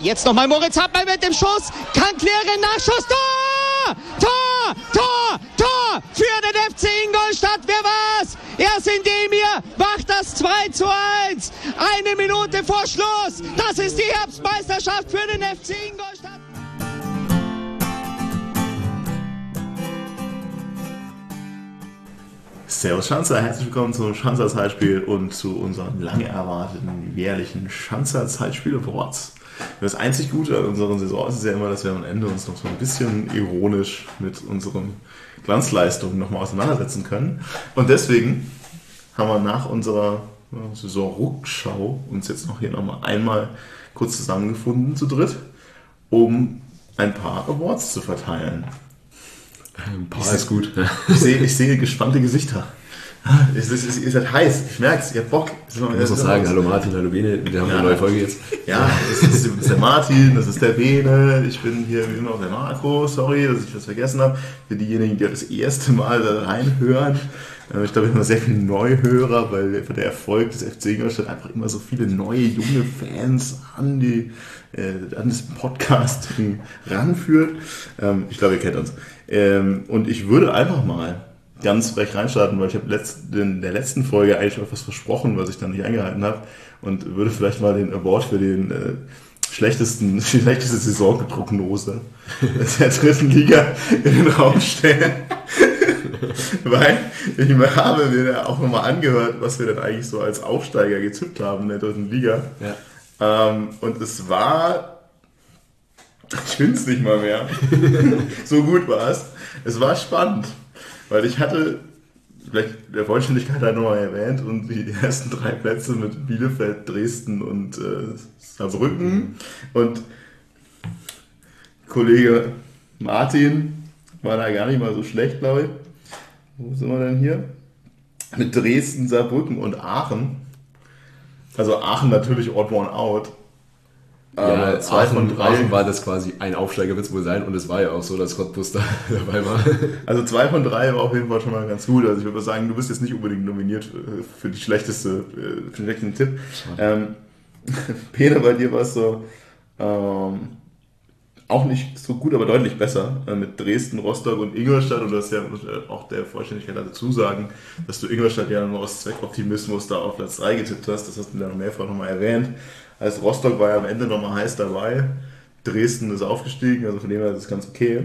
Jetzt nochmal Moritz Hartmann mit dem Schuss. Kann klären, Nachschuss. Tor! Tor! Tor! Tor! Für den FC Ingolstadt. Wer war's? Erst Indemir macht das 2:1. 1 Minute vor Schluss. Das ist die Herbstmeisterschaft für den FC Ingolstadt. Servus Schanzer, herzlich willkommen zum Schanzer Zeitspiel und zu unserem lange erwarteten jährlichen Schanzer Zeitspiel Awards. Das einzig Gute an unserer Saison ist ja immer, dass wir am Ende uns noch so ein bisschen ironisch mit unseren Glanzleistungen nochmal auseinandersetzen können. Und deswegen haben wir nach unserer Saisonrückschau uns jetzt noch hier nochmal einmal kurz zusammengefunden zu dritt, um ein paar Awards zu verteilen. Ein paar ist gut. Ich sehe gespannte Gesichter. Ihr seid heiß, ich merke es, ihr habt Bock. Ich muss noch sagen, hallo Martin, hallo Bene, wir haben eine neue Folge jetzt. Ja, das ist der Martin, das ist der Bene, ich bin hier wie immer der Marco, sorry, dass ich was vergessen habe. Für diejenigen, die das erste Mal da reinhören, ich glaube, ich habe sehr viele Neuhörer, weil der Erfolg des FC Ingolstadt einfach immer so viele neue, junge Fans an das Podcast ranführt. Ich glaube, ihr kennt uns. Und ich würde einfach mal ganz frech reinstarten, weil ich habe in der letzten Folge eigentlich etwas versprochen, was ich dann nicht eingehalten habe, und würde vielleicht mal den Award für die schlechteste Saisonprognose der dritten Liga in den Raum stellen. Weil ich habe mir auch nochmal angehört, was wir dann eigentlich so als Aufsteiger gezippt haben in der dritten Liga. Ja. Und es war... Ich finde es nicht mal mehr. So gut war es. Es war spannend, weil ich hatte, vielleicht der Vollständigkeit halt nochmal erwähnt, und die ersten 3 Plätze mit Bielefeld, Dresden und Saarbrücken. Und Kollege Martin war da gar nicht mal so schlecht, glaube ich. Wo sind wir denn hier? Mit Dresden, Saarbrücken und Aachen. Also Aachen natürlich odd one out. Ja, 2 von 3 Aachen war das quasi ein Aufsteiger, wird es wohl sein, und es war ja auch so, dass Cottbus da dabei war. Also 2 von 3 war auf jeden Fall schon mal ganz gut. Also ich würde sagen, du bist jetzt nicht unbedingt nominiert für den schlechtesten Tipp. Peter, bei dir war es so auch nicht so gut, aber deutlich besser mit Dresden, Rostock und Ingolstadt. Und du hast ja auch der Vollständigkeit dazu sagen, dass du Ingolstadt ja nur aus Zweckoptimismus da auf Platz 3 getippt hast. Das hast du ja noch mehrfach nochmal erwähnt. Also Rostock war ja am Ende nochmal heiß dabei. Dresden ist aufgestiegen, also von dem her ist es ganz okay.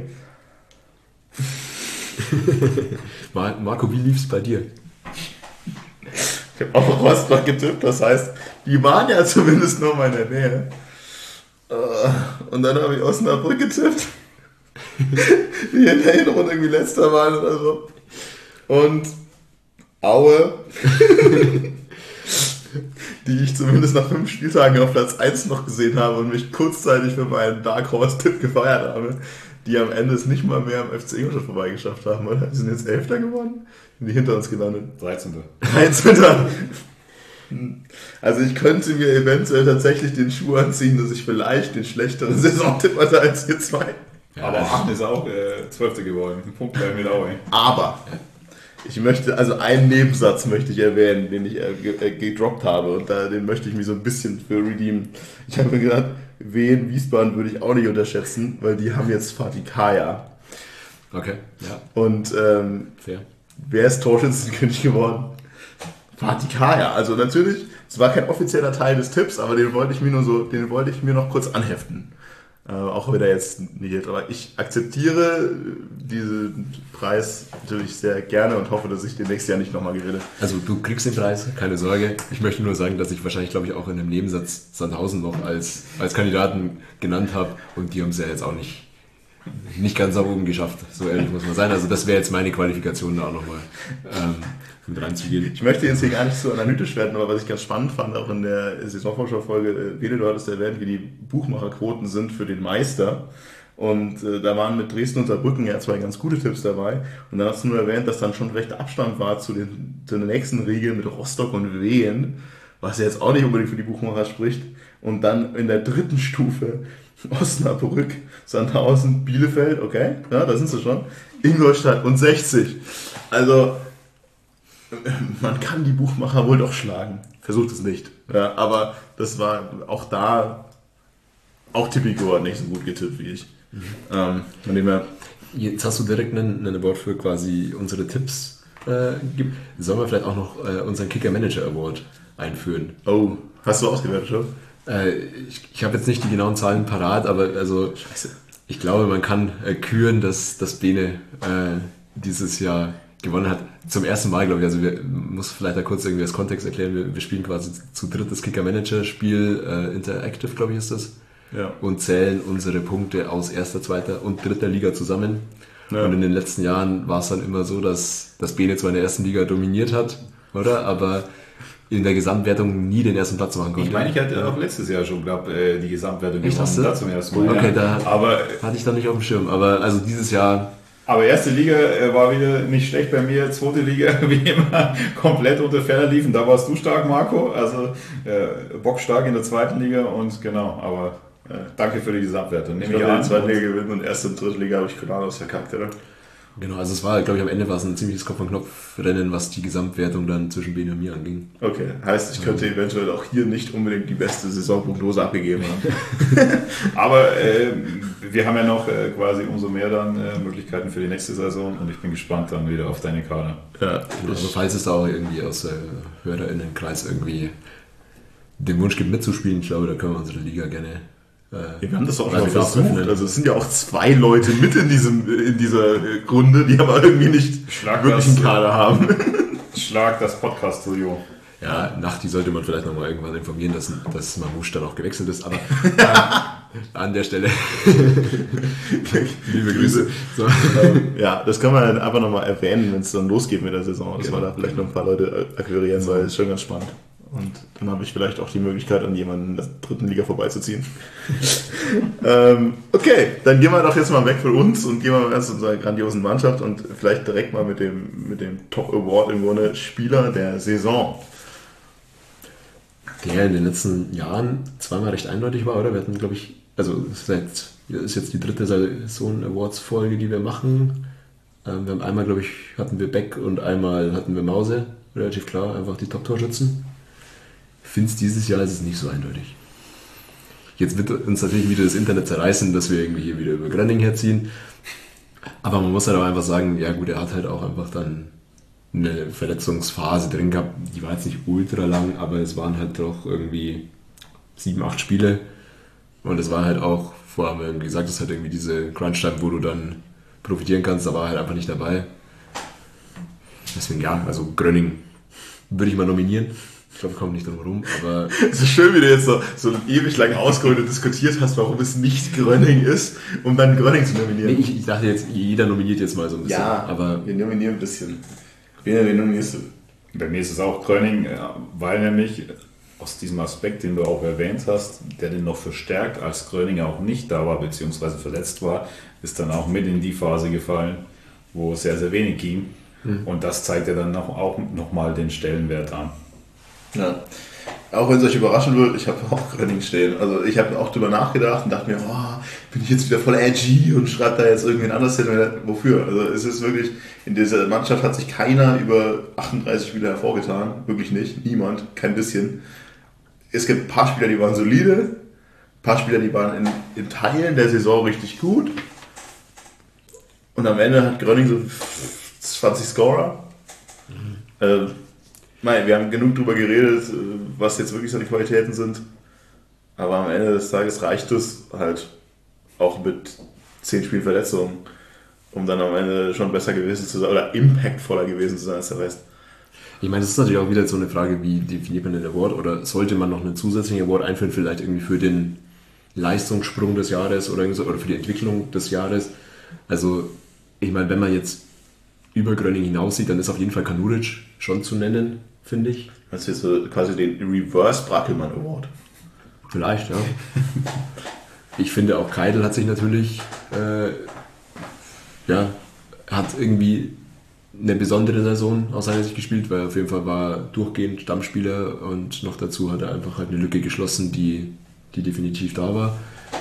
Marco, wie lief es bei dir? Ich habe auch Rostock getippt, das heißt, die waren ja zumindest noch mal in der Nähe. Und dann habe ich Osnabrück getippt, die in der Hinrunde irgendwie letzter waren oder so. Und Aue, die ich zumindest nach 5 Spieltagen auf Platz 1 noch gesehen habe und mich kurzzeitig für meinen Dark Horse-Tipp gefeiert habe, die am Ende es nicht mal mehr am FC Ingolstadt vorbeigeschafft haben, oder? Die sind jetzt 11. geworden? Sind die hinter uns gelandet? 13. Also ich könnte mir eventuell tatsächlich den Schuh anziehen, dass ich vielleicht den schlechteren Saisontipp hatte als ihr 2. Ja, aber Aachen ist auch 12. geworden. Ein Punkt bleiben mit Aue. Aber ich möchte, also einen Nebensatz möchte ich erwähnen, den ich gedroppt habe, und den möchte ich mich so ein bisschen für redeemen. Ich habe mir gedacht, Wiesbaden würde ich auch nicht unterschätzen, weil die haben jetzt Fatih Kaya. Okay, ja. Und fair. Wer ist Torschützenkönig geworden? Fatih Kaya. Also natürlich, es war kein offizieller Teil des Tipps, aber den wollte ich mir noch kurz anheften. Auch wieder jetzt nicht, aber ich akzeptiere diesen Preis natürlich sehr gerne und hoffe, dass ich den nächsten Jahr nicht nochmal gewinne. Also du kriegst den Preis, keine Sorge. Ich möchte nur sagen, dass ich wahrscheinlich, glaube ich, auch in einem Nebensatz Sandhausen noch als Kandidaten genannt habe, und die haben es ja jetzt auch nicht ganz nach oben geschafft, so ehrlich muss man sein. Also das wäre jetzt meine Qualifikation da auch nochmal mit reinzugehen. Ich möchte jetzt hier gar nicht so analytisch werden, aber was ich ganz spannend fand, auch in der Saisonvorschau-Folge, Bene, du hattest erwähnt, wie die Buchmacherquoten sind für den Meister. Und da waren mit Dresden und Saarbrücken ja 2 ganz gute Tipps dabei. Und dann hast du nur erwähnt, dass dann schon recht Abstand war zu der nächsten Regel mit Rostock und Wehen, was ja jetzt auch nicht unbedingt für die Buchmacher spricht. Und dann in der 3. Stufe Osnabrück, Sandhausen, Bielefeld, okay, ja, da sind sie schon, Ingolstadt und 60. Also man kann die Buchmacher wohl doch schlagen. Versucht es nicht. Ja, aber das war auch da auch Tipico hat nicht so gut getippt wie ich. Von dem her, Jetzt hast du direkt einen Award für quasi unsere Tipps gegeben. Sollen wir vielleicht auch noch unseren Kicker-Manager-Award einführen? oh, hast du ausgewertet schon? Ich habe jetzt nicht die genauen Zahlen parat, aber also ich glaube, man kann küren, dass Bene dieses Jahr gewonnen hat. Zum ersten Mal, glaube ich. Also muss vielleicht da kurz irgendwie das Kontext erklären. Wir spielen quasi zu dritt das Kicker-Manager-Spiel, Interactive, glaube ich, ist das. Ja. Und zählen unsere Punkte aus erster, zweiter und dritter Liga zusammen. Ja. Und in den letzten Jahren war es dann immer so, dass Bene zwar in der ersten Liga dominiert hat, oder? Aber in der Gesamtwertung nie den ersten Platz machen konnte. Ich meine, ich hatte auch letztes Jahr schon, die Gesamtwertung Echt, hast du? Da zum ersten Mal. Okay, ja. da Aber hatte ich dann nicht auf dem Schirm. Aber also dieses Jahr, Aber erste Liga war wieder nicht schlecht bei mir, zweite Liga wie immer komplett unter Ferner liefen. Da warst du stark, Marco, also bockstark in der zweiten Liga und genau, aber danke für die Gesamtwertung. Ich glaube, in der zweiten Liga gewinnen und erste und dritte Liga habe ich Granadaus verkackt, oder? genau, also es war, glaube ich, am Ende war es ein ziemliches Kopf-an-Kopf-Rennen, was die Gesamtwertung dann zwischen Bene und mir anging. Okay, heißt, ich könnte eventuell auch hier nicht unbedingt die beste Saisonprognose abgegeben haben. Aber wir haben ja noch quasi umso mehr dann Möglichkeiten für die nächste Saison und ich bin gespannt dann wieder auf deine Kader. Ja, Genau, also falls es da auch irgendwie aus HörerInnenkreis irgendwie den Wunsch gibt mitzuspielen, ich glaube, da können wir unsere Liga gerne wir haben das auch weil schon mal wir das versucht. öffnen. Also es sind ja auch 2 Leute mit in dieser Runde, die aber irgendwie nicht Schlag wirklich das. einen Kader haben. Schlag das Podcast-Studio. Ja, Nachti sollte man vielleicht nochmal irgendwann informieren, dass Mamouche dann auch gewechselt ist, aber an der Stelle liebe Grüße. So. Ja, das kann man dann einfach nochmal erwähnen, wenn es dann losgeht mit der Saison, dass wir da vielleicht noch ein paar Leute akquirieren, weil es ist schon ganz spannend. Und dann habe ich vielleicht auch die Möglichkeit, an jemanden in der dritten Liga vorbeizuziehen. Okay, dann gehen wir doch jetzt mal weg von uns und gehen wir mal erst zu unserer grandiosen Mannschaft und vielleicht direkt mal mit dem Top-Award im Grunde Spieler der Saison. Der in den letzten Jahren zweimal recht eindeutig war, oder? Wir hatten, glaube ich, also ist jetzt die dritte Saison-Awards-Folge, die wir machen. Wir haben einmal, glaube ich, hatten wir Beck und einmal hatten wir Mause. Relativ klar, einfach die Top-Torschützen. Ich finde es dieses Jahr ist es nicht so eindeutig. Jetzt wird uns natürlich wieder das Internet zerreißen, dass wir irgendwie hier wieder über Gröning herziehen. Aber man muss halt auch einfach sagen, ja gut, er hat halt auch einfach dann eine Verletzungsphase drin gehabt. Die war jetzt nicht ultra lang, aber es waren halt doch irgendwie 7, 8 Spiele. Und es war halt auch, vorher haben wir irgendwie gesagt, es ist halt irgendwie diese Crunch-Time, wo du dann profitieren kannst, da war er halt einfach nicht dabei. Deswegen ja, also Gröning würde ich mal nominieren. Ich glaube, wir kommen nicht drum herum, aber... Es ist schön, wie du jetzt so ewig lang ausgeholt und diskutiert hast, warum es nicht Gröning ist, um dann Gröning zu nominieren. Nee, ich dachte jetzt, jeder nominiert jetzt mal so ein bisschen. Ja, aber wir nominieren ein bisschen. Wen nominierst du? Bei mir ist es auch Gröning, weil nämlich aus diesem Aspekt, den du auch erwähnt hast, der den noch verstärkt, als Gröning auch nicht da war, beziehungsweise verletzt war, ist dann auch mit in die Phase gefallen, wo es sehr, sehr wenig ging. Und das zeigt ja dann auch nochmal den Stellenwert an. Ja. Auch wenn es euch überraschen wird, ich habe auch Gröning stehen. Also ich habe auch drüber nachgedacht und dachte mir, bin ich jetzt wieder voll edgy und schreibe da jetzt irgendwen anders hin. Wofür? Also es ist wirklich, in dieser Mannschaft hat sich keiner über 38 Spieler hervorgetan. Wirklich nicht. Niemand. Kein bisschen. Es gibt ein paar Spieler, die waren solide. Ein paar Spieler, die waren in Teilen der Saison richtig gut. Und am Ende hat Gröning so 20 Scorer. Wir haben genug darüber geredet, was jetzt wirklich so die Qualitäten sind. Aber am Ende des Tages reicht es halt auch mit 10 Spielen Verletzungen, um dann am Ende schon besser gewesen zu sein oder impactvoller gewesen zu sein als der Rest. ich meine, das ist natürlich auch wieder so eine Frage, wie definiert man den Award oder sollte man noch einen zusätzlichen Award einführen, vielleicht irgendwie für den Leistungssprung des Jahres oder für die Entwicklung des Jahres. Also, ich meine, wenn man jetzt über Gröning hinaussieht, dann ist auf jeden Fall Kanuric schon zu nennen, finde ich. Das ist so quasi den Reverse Brackelmann Award. Vielleicht, ja. Ich finde auch Keidel hat sich natürlich, hat irgendwie eine besondere Saison aus seiner Sicht gespielt, weil auf jeden Fall war durchgehend Stammspieler und noch dazu hat er einfach halt eine Lücke geschlossen, die definitiv da war.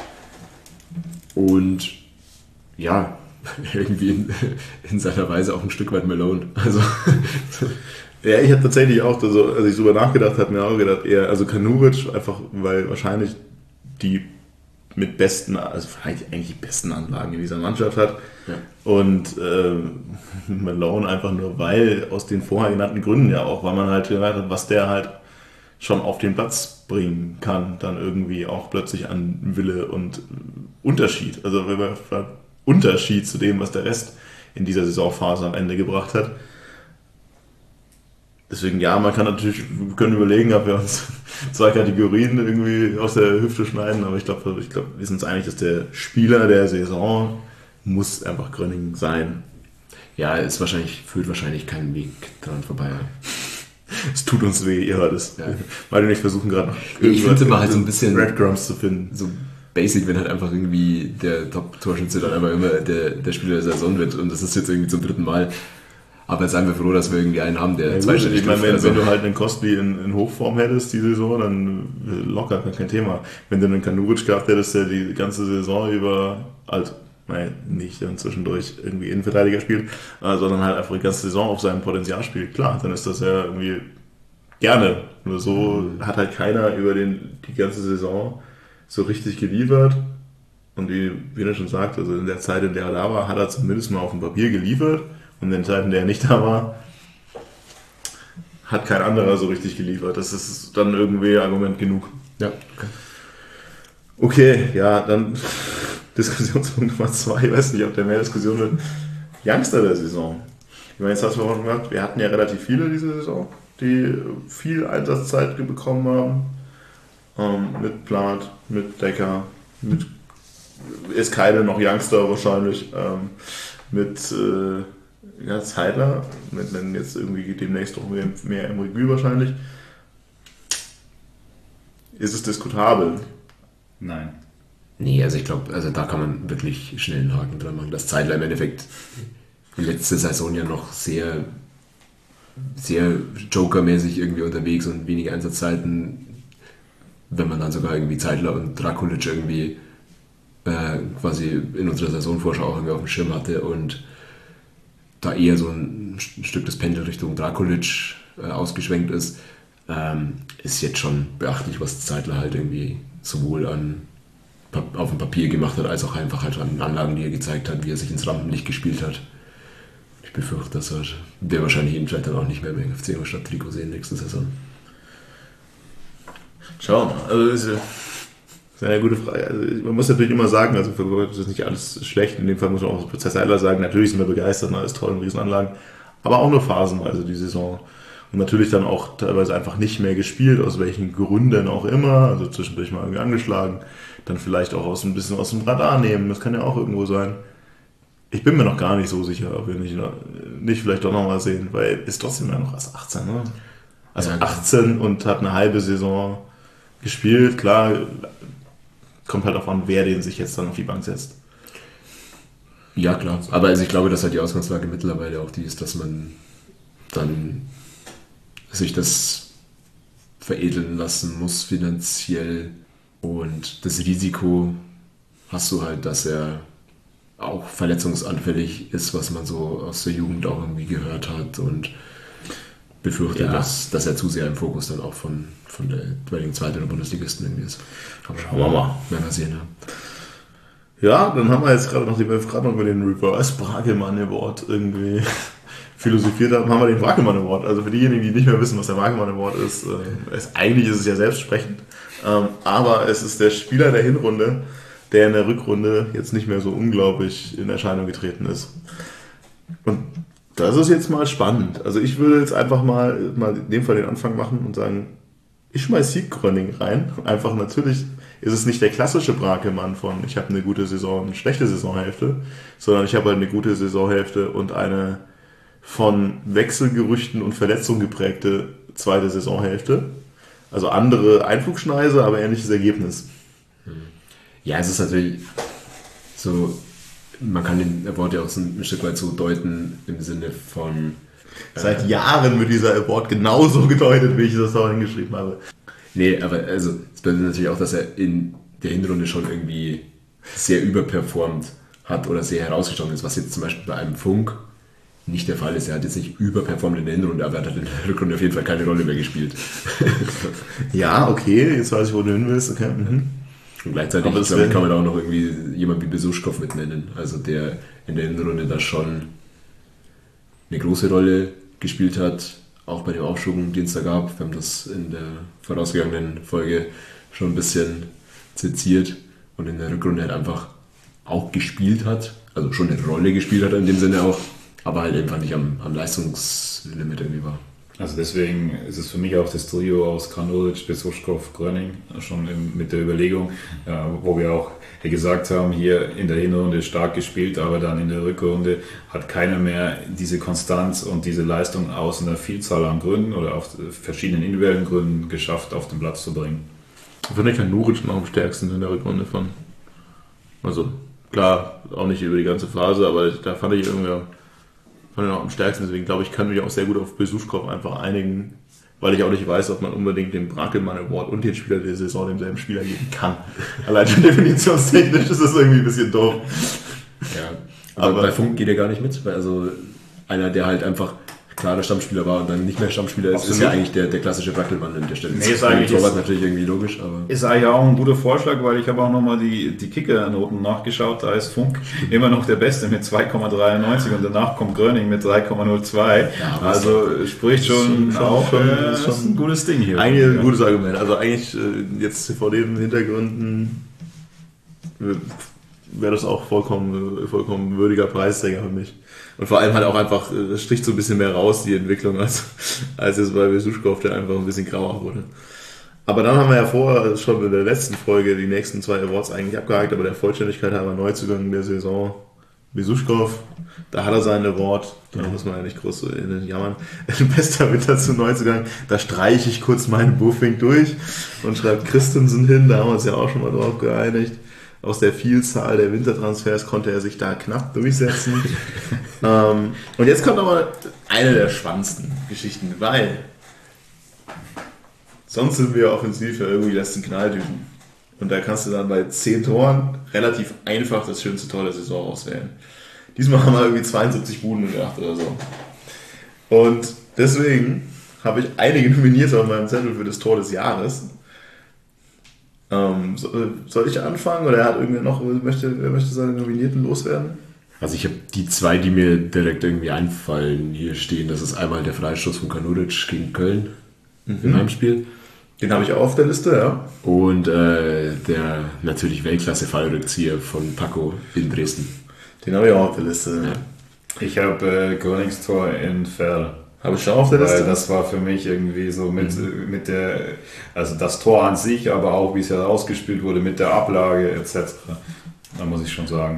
Und ja, irgendwie in seiner Weise auch ein Stück weit Malone. Also Ja, ich habe tatsächlich auch, als ich drüber nachgedacht habe, mir auch gedacht, eher, also Kanuric, einfach weil wahrscheinlich die mit besten, also eigentlich die besten Anlagen in dieser Mannschaft hat. Ja. Und Malone einfach nur, weil aus den vorher genannten Gründen ja auch, weil man halt gemerkt hat, was der halt schon auf den Platz bringen kann, dann irgendwie auch plötzlich an Wille und Unterschied. Also Unterschied zu dem, was der Rest in dieser Saisonphase am Ende gebracht hat. Deswegen, ja, man kann natürlich, wir können überlegen, ob wir uns 2 Kategorien irgendwie aus der Hüfte schneiden, aber ich glaube, wir sind uns einig, dass der Spieler der Saison muss einfach Gröning sein. Ja, führt wahrscheinlich keinen Weg dran vorbei. Es tut uns weh, ihr hört es. Ja. Weil wir nicht versuchen gerade noch ich finde immer halt so ein bisschen Breadcrumbs zu finden. So basic, wenn halt einfach irgendwie der Top-Torschütze dann einfach immer der Spieler der Saison wird und das ist jetzt irgendwie zum 3. Mal. Aber seien wir froh, dass wir irgendwie einen haben, der ja, zweistellig trifft. Ich meine, wenn du halt einen Costly in Hochform hättest die Saison, dann locker, kein Thema. Wenn du einen Kanuric gehabt hättest, der die ganze Saison über, nicht dann zwischendurch irgendwie Innenverteidiger spielt, sondern halt einfach die ganze Saison auf seinem Potenzial spielt, klar, dann ist das ja irgendwie gerne. Nur so hat halt keiner über die ganze Saison so richtig geliefert. Und wie er schon sagt, also in der Zeit, in der er da war, hat er zumindest mal auf dem Papier geliefert. Und in den Zeiten, in der er nicht da war, hat kein anderer so richtig geliefert. Das ist dann irgendwie Argument genug. Ja. Okay, ja, dann Diskussionspunkt Nummer 2. Ich weiß nicht, ob der mehr Diskussion wird. Youngster der Saison. Ich meine, jetzt hast du schon gesagt, wir hatten ja relativ viele diese Saison, die viel Einsatzzeit bekommen haben. Mit Plant, mit Decker, mit ist keine noch Youngster wahrscheinlich, mit Zeidler, mit jetzt irgendwie demnächst auch mehr Emre wahrscheinlich. Ist es diskutabel? Nein. Nee, also ich glaube, da kann man wirklich schnell einen Haken dran machen. Das Zeidler im Endeffekt letzte Saison ja noch sehr, sehr Joker-mäßig irgendwie unterwegs und wenige Einsatzzeiten, wenn man dann sogar irgendwie Zeidler und Drakulic irgendwie quasi in unserer Saisonvorschau auch irgendwie auf dem Schirm hatte und da eher so ein Stück des Pendel Richtung Drakulic ausgeschwenkt ist, ist jetzt schon beachtlich, was Zeidler halt irgendwie sowohl auf dem Papier gemacht hat, als auch einfach halt an Anlagen, die er gezeigt hat, wie er sich ins Rampenlicht gespielt hat. Ich befürchte, dass wir wahrscheinlich ihn vielleicht dann auch nicht mehr im FC Ingolstadt Trikot sehen nächste Saison. Schauen wir mal. Also das ist eine gute Frage. Also man muss natürlich immer sagen, also für Leute ist nicht alles schlecht. In dem Fall muss man auch Prozess Eiler sagen, natürlich sind wir begeistert, alles toll und Riesenanlagen, aber auch nur phasenweise die Saison. Und natürlich dann auch teilweise einfach nicht mehr gespielt, aus welchen Gründen auch immer, also zwischendurch mal irgendwie angeschlagen, dann vielleicht auch ein bisschen aus dem Radar nehmen, das kann ja auch irgendwo sein. Ich bin mir noch gar nicht so sicher, ob wir nicht vielleicht doch nochmal sehen, weil ist trotzdem ja noch erst 18, ne? Also ja, 18 und hat eine halbe Saison gespielt, klar, kommt halt auch an, wer den sich jetzt dann auf die Bank setzt. Ja, klar. Aber ich glaube, dass halt die Ausgangslage mittlerweile auch die ist, dass man dann sich das veredeln lassen muss finanziell und das Risiko hast du halt, dass er auch verletzungsanfällig ist, was man so aus der Jugend auch irgendwie gehört hat und befürchte, dass er zu sehr im Fokus dann auch von der jeweiligen zweiten oder Bundesligisten irgendwie ist. Aber schauen wir mal. Werden wir sehen, ja. Ja, dann haben wir jetzt gerade noch über den Reverse Bragelmann Award irgendwie philosophiert haben wir den Bragelmann Award. Also für diejenigen, die nicht mehr wissen, was der Bragelmann Award ist, eigentlich ist es ja selbstsprechend, aber es ist der Spieler der Hinrunde, der in der Rückrunde jetzt nicht mehr so unglaublich in Erscheinung getreten ist. Und das ist jetzt mal spannend. Also ich würde jetzt einfach mal in dem Fall den Anfang machen und sagen, ich schmeiß Sieg-Gröning rein. Einfach natürlich ist es nicht der klassische Brakelmann von ich habe eine gute Saison, eine schlechte Saisonhälfte, sondern ich habe halt eine gute Saisonhälfte und eine von Wechselgerüchten und Verletzungen geprägte zweite Saisonhälfte. Also andere Einflugschneise, aber ähnliches Ergebnis. Ja, es ist natürlich so, man kann den Award ja auch ein Stück weit so deuten im Sinne von... Seit Jahren wird dieser Award genauso gedeutet, wie ich das auch hingeschrieben habe. Nee, aber also es bedeutet natürlich auch, dass er in der Hinrunde schon irgendwie sehr überperformt hat oder sehr herausgestochen ist, was jetzt zum Beispiel bei einem Funk nicht der Fall ist. Er hat jetzt nicht überperformt in der Hinrunde, aber er hat in der Rückrunde auf jeden Fall keine Rolle mehr gespielt. Ja, okay, jetzt weiß ich, wo du hin willst. Okay. Mhm. Und gleichzeitig, Aber glaube ich, kann man da auch noch irgendwie jemand wie Besuschkow mit nennen, also der in der Hinrunde da schon eine große Rolle gespielt hat, auch bei dem Aufschwung, den es da gab. Wir haben das in der vorausgegangenen Folge schon ein bisschen seziert und in der Rückrunde halt einfach auch gespielt hat, also schon eine Rolle gespielt hat in dem Sinne auch, aber halt einfach nicht am Leistungslimit irgendwie war. Also deswegen ist es für mich auch das Trio aus Kranuric, Besuschkow, Gröning, schon mit der Überlegung, wo wir auch gesagt haben, hier in der Hinrunde stark gespielt, aber dann in der Rückrunde hat keiner mehr diese Konstanz und diese Leistung aus einer Vielzahl an Gründen oder aus verschiedenen individuellen Gründen geschafft, auf den Platz zu bringen. Ich finde Kranuric noch am stärksten in der Rückrunde von. Also klar, auch nicht über die ganze Phase, aber da fand ich irgendwie noch am stärksten, deswegen glaube ich, kann mich auch sehr gut auf Besuschkow einfach einigen, weil ich auch nicht weiß, ob man unbedingt den Brackelmann Award und den Spieler der Saison demselben Spieler geben kann. Allein schon definitionstechnisch ist das irgendwie ein bisschen doof. Ja, aber bei Funk geht er gar nicht mit, weil also einer, der halt einfach klarer Stammspieler war und dann nicht mehr Stammspieler ist, ist ja eigentlich der klassische Brackelmann an der Stelle. Nee, ist eigentlich natürlich irgendwie logisch, aber ist eigentlich auch ein guter Vorschlag, weil ich habe auch nochmal die Kicker-Noten nachgeschaut, da ist Funk immer noch der Beste mit 2,93 und danach kommt Gröning mit 3,02. Ja, also spricht schon auch, das ist ein gutes Ding hier. Eigentlich ein gutes Argument. Also eigentlich jetzt vor den Hintergründen wäre das auch vollkommen würdiger Preisträger für mich. Und vor allem halt auch einfach, das sticht so ein bisschen mehr raus, die Entwicklung, als jetzt bei Besuschkow, der einfach ein bisschen grauer wurde. Aber dann haben wir ja vorher schon in der letzten Folge die nächsten 2 Awards eigentlich abgehakt, aber der Vollständigkeit halber Neuzugang der Saison Besuschkow, da hat er seinen Award, da muss man ja nicht groß so jammern. Bester Winter zu Neuzugang, da streiche ich kurz meinen Buffing durch und schreibe Christensen hin, da haben wir uns ja auch schon mal drauf geeinigt. Aus der Vielzahl der Wintertransfers konnte er sich da knapp durchsetzen. Und jetzt kommt aber eine der spannendsten Geschichten, weil sonst sind wir offensiv ja irgendwie letzten Knalltüten. Und da kannst du dann bei 10 Toren relativ einfach das schönste Tor der Saison auswählen. Diesmal haben wir irgendwie 72 Buden gedacht oder so. Und deswegen habe ich einige Nominierte auf meinem Zettel für das Tor des Jahres. Soll ich anfangen oder hat irgendwer noch, möchte seine Nominierten loswerden? Also ich habe die 2, die mir direkt irgendwie einfallen, hier stehen. Das ist einmal der Freistoß von Kranuric gegen Köln im Heimspiel. Den habe ich auch auf der Liste, ja. Und der natürlich Weltklasse-Fallrückzieher von Paco in Dresden. Den habe ich auch auf der Liste. Ja. Ich habe Grönings Tor in Ferl. Habe ich schon auf der Liste? Weil das war für mich irgendwie so mit der, also das Tor an sich, aber auch wie es herausgespielt wurde mit der Ablage etc. Da muss ich schon sagen.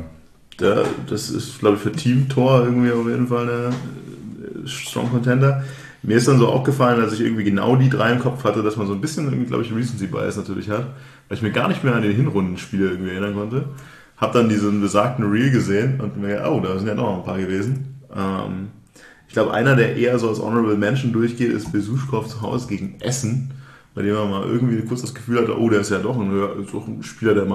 Das ist, glaube ich, für Teamtor irgendwie auf jeden Fall eine Strong Contender. Mir ist dann so aufgefallen, dass ich irgendwie genau die 3 im Kopf hatte, dass man so ein bisschen irgendwie, glaube ich, Recency Bias natürlich hat, weil ich mir gar nicht mehr an den Hinrundenspiele irgendwie erinnern konnte. Hab dann diesen besagten Reel gesehen und mir gedacht, oh, da sind ja noch ein paar gewesen. Ich glaube, einer, der eher so als Honorable Mention durchgeht, ist Besuschkow zu Hause gegen Essen, bei dem man mal irgendwie kurz das Gefühl hatte, oh, der ist ja doch ein Spieler, der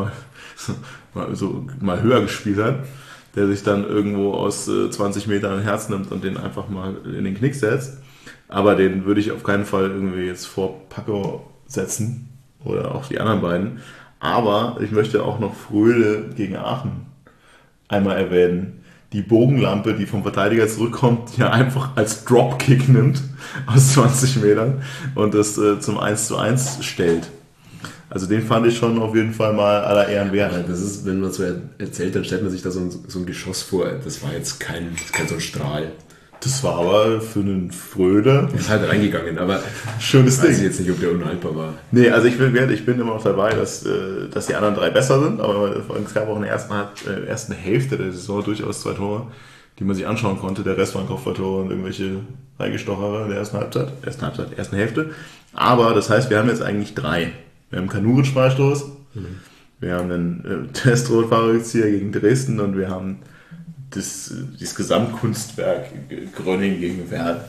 mal höher gespielt hat, der sich dann irgendwo aus 20 Metern ein Herz nimmt und den einfach mal in den Knick setzt. Aber den würde ich auf keinen Fall irgendwie jetzt vor Paco setzen oder auch die anderen beiden. Aber ich möchte auch noch Fröhle gegen Aachen einmal erwähnen. Die Bogenlampe, die vom Verteidiger zurückkommt, ja einfach als Dropkick nimmt aus 20 Metern und das zum 1:1 stellt. Also den fand ich schon auf jeden Fall mal aller Ehren wert. Das ist, wenn man so erzählt, dann stellt man sich da so ein Geschoss vor. Das war jetzt kein so ein Strahl. Das war aber für einen Fröde. Ist halt reingegangen, aber schönes Ding. Ich weiß jetzt nicht, ob der unhaltbar war. Nee, also ich bin immer noch dabei, dass die anderen 3 besser sind, aber es gab auch in der ersten Hälfte der Saison durchaus 2 Tore, die man sich anschauen konnte. Der Rest waren Kopfballtore und irgendwelche Reingestochere in der ersten Hälfte. Aber das heißt, wir haben jetzt eigentlich 3. Wir haben Kranuric-Freistoß, wir haben einen Testrot-Fahrrückzieher gegen Dresden und wir haben das Gesamtkunstwerk Gröning gegen Werl.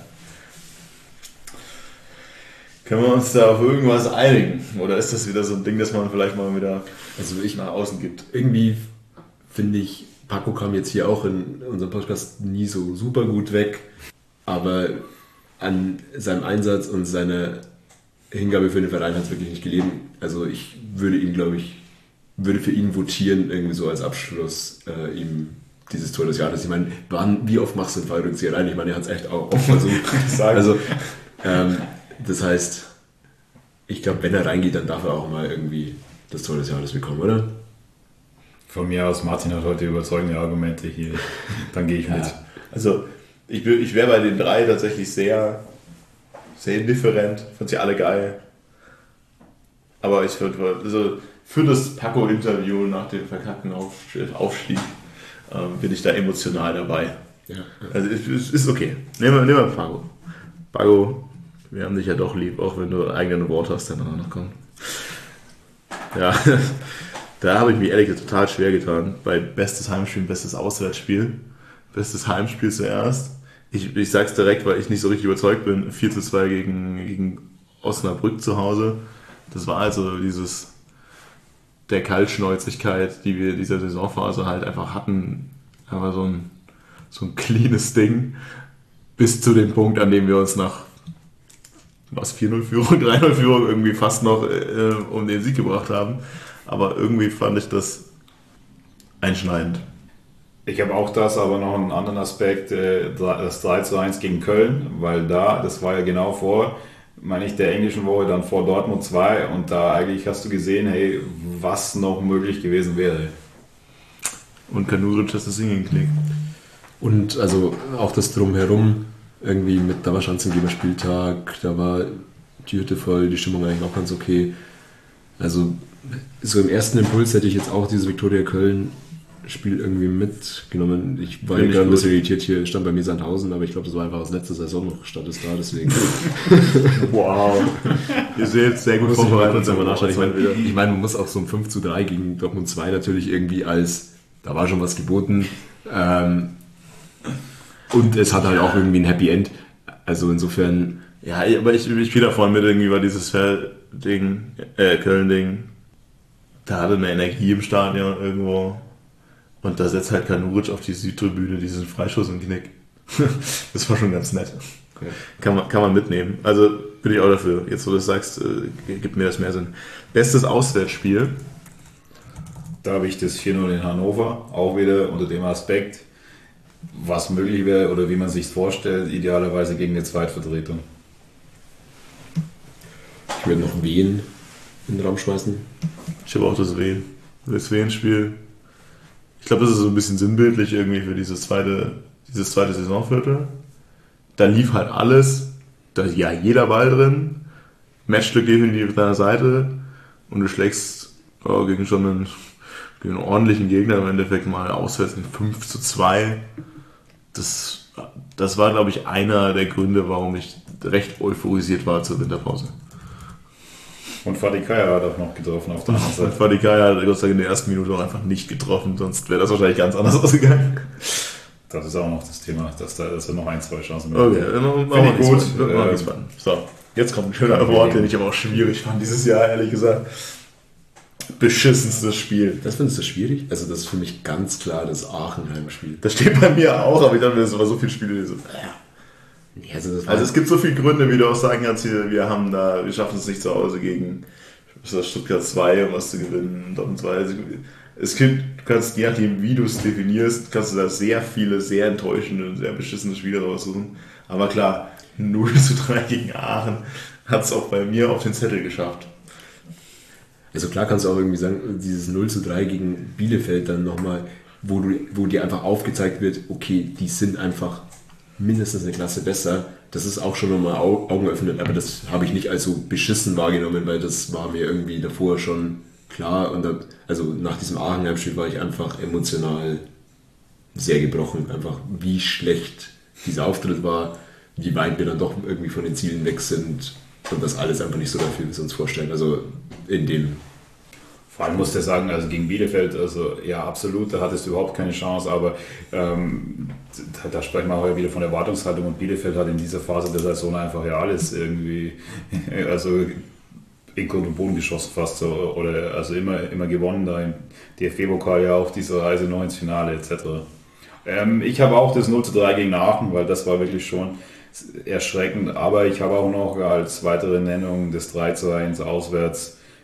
Können wir uns da auf irgendwas einigen? Oder ist das wieder so ein Ding, das man vielleicht mal wieder nach außen gibt? Irgendwie finde ich, Paco kam jetzt hier auch in unserem Podcast nie so super gut weg, aber an seinem Einsatz und seiner Hingabe für den Verein hat es wirklich nicht gelegen. Also ich würde ihm, glaube ich, würde für ihn votieren, irgendwie so als Abschluss ihm dieses Tor des Jahres. Ich meine, wie oft machst du den Fallrückzieher rein? Ich meine, er hat es echt auch oft versucht. Also, das heißt, ich glaube, wenn er reingeht, dann darf er auch mal irgendwie das Tor des Jahres bekommen, oder? Von mir aus, Martin hat heute überzeugende Argumente hier, dann gehe ich mit. Also ich wäre bei den 3 tatsächlich sehr, sehr indifferent, fand sie alle geil. Aber ich würde, also für das Paco-Interview nach dem verkackten Aufstieg bin ich da emotional dabei. Ja. Also es ist okay. Nehmen wir Paco. Paco, wir haben dich ja doch lieb, auch wenn du eigene Worte hast, der noch kommt. Ja, da habe ich mich ehrlich gesagt total schwer getan. Bei bestes Heimspiel, bestes Auswärtsspiel. Bestes Heimspiel zuerst. Ich sage es direkt, weil ich nicht so richtig überzeugt bin. 4:2 gegen Osnabrück zu Hause. Das war also der Kaltschnäuzigkeit, die wir in dieser Saisonphase halt einfach hatten. Aber so ein cleanes Ding. Bis zu dem Punkt, an dem wir uns nach 4-0-Führung, 3-0-Führung irgendwie fast noch um den Sieg gebracht haben. Aber irgendwie fand ich das einschneidend. Ich habe auch das, aber noch einen anderen Aspekt, das 3:1 gegen Köln, weil das war ja genau vor, der englischen Woche, dann vor Dortmund 2 und da eigentlich hast du gesehen, hey, was noch möglich gewesen wäre. Und Kanuric hat das hingeklickt. Und also auch das Drumherum, irgendwie da war Schanzengeber Spieltag, da war die Hütte voll, die Stimmung eigentlich auch ganz okay. Also so im ersten Impuls hätte ich jetzt auch dieses Viktoria Köln Spiel irgendwie mitgenommen. Ich war gerade ein bisschen irritiert, hier stand bei mir Sandhausen, aber ich glaube, das war einfach aus letzter Saison noch statt ist da, deswegen. Wow. Ihr seht sehr gut vorbereitet. Ich meine, man muss auch so ein 5:3 gegen Dortmund 2 natürlich irgendwie da war schon was geboten. Und es hat halt auch irgendwie ein Happy End. Also insofern. Ja, aber ich fiel davon mit irgendwie, war dieses Köln-Ding, da hatte eine Energie im Stadion irgendwo. Und da setzt halt Kanuric auf die Südtribüne diesen Freischuss im Knick. Das war schon ganz nett. Okay. Kann man mitnehmen. Also bin ich auch dafür. Jetzt, wo du das sagst, gibt mir das mehr Sinn. Bestes Auswärtsspiel. Da habe ich das 4:0 in Hannover, auch wieder unter dem Aspekt, was möglich wäre oder wie man sich vorstellt, idealerweise gegen eine Zweitvertretung. Ich würde noch Wien in den Raum schmeißen. Ich habe auch das Wien-Spiel. Ich glaube, das ist so ein bisschen sinnbildlich irgendwie für dieses zweite Saisonviertel. Da lief halt alles, da ist ja jeder Ball drin, Matchstück definitiv auf deiner Seite und du schlägst gegen einen ordentlichen Gegner im Endeffekt mal auswärts in 5:2. Das war, glaube ich, einer der Gründe, warum ich recht euphorisiert war zur Winterpause. Und Fadi Kaya hat auch noch getroffen auf der anderen Seite. Und Fadi Kaya hat Gott sei Dank in der ersten Minute auch einfach nicht getroffen, sonst wäre das wahrscheinlich ganz anders ausgegangen. Das ist auch noch das Thema, dass er noch 1-2 Chancen hat. Okay, finde ich gut. So, jetzt kommt ein schöner Wort, den ich aber auch schwierig fand dieses Jahr, ehrlich gesagt. Beschissenstes Spiel. Das findest du schwierig? Also das ist für mich ganz klar das Aachen-Heimspiel. Das steht bei mir auch, aber ich dachte, das war so viele Spiele, die so... Also es gibt so viele Gründe, wie du auch sagen kannst, wir schaffen es nicht zu Hause gegen Stuttgart 2, um was zu gewinnen, Dortmund 2. Also du kannst, je nachdem wie du es definierst, kannst du da sehr viele, sehr enttäuschende und sehr beschissene Spiele raussuchen. Aber klar, 0:3 gegen Aachen hat es auch bei mir auf den Zettel geschafft. Also klar kannst du auch irgendwie sagen, dieses 0:3 gegen Bielefeld dann nochmal, wo dir einfach aufgezeigt wird, okay, die sind einfach mindestens eine Klasse besser. Das ist auch schon nochmal Augen öffnet, aber das habe ich nicht als so beschissen wahrgenommen, weil das war mir irgendwie davor schon klar. Und also nach diesem Aachen-Heimspiel war ich einfach emotional sehr gebrochen. Einfach wie schlecht dieser Auftritt war, wie weit wir dann doch irgendwie von den Zielen weg sind und das alles einfach nicht so dafür, wie wir uns vorstellen. Also in dem... Vor allem musst du sagen, also gegen Bielefeld, also ja absolut, da hattest du überhaupt keine Chance, aber da sprechen wir heute wieder von Erwartungshaltung und Bielefeld hat in dieser Phase der Saison einfach ja alles irgendwie, also in Grund und Boden geschossen fast so, oder also immer gewonnen, da im DFB-Pokal ja auch diese Reise noch ins Finale etc. Ich habe auch das 0:3 gegen Aachen, weil das war wirklich schon erschreckend, aber ich habe auch noch als weitere Nennung das 3:1 auswärts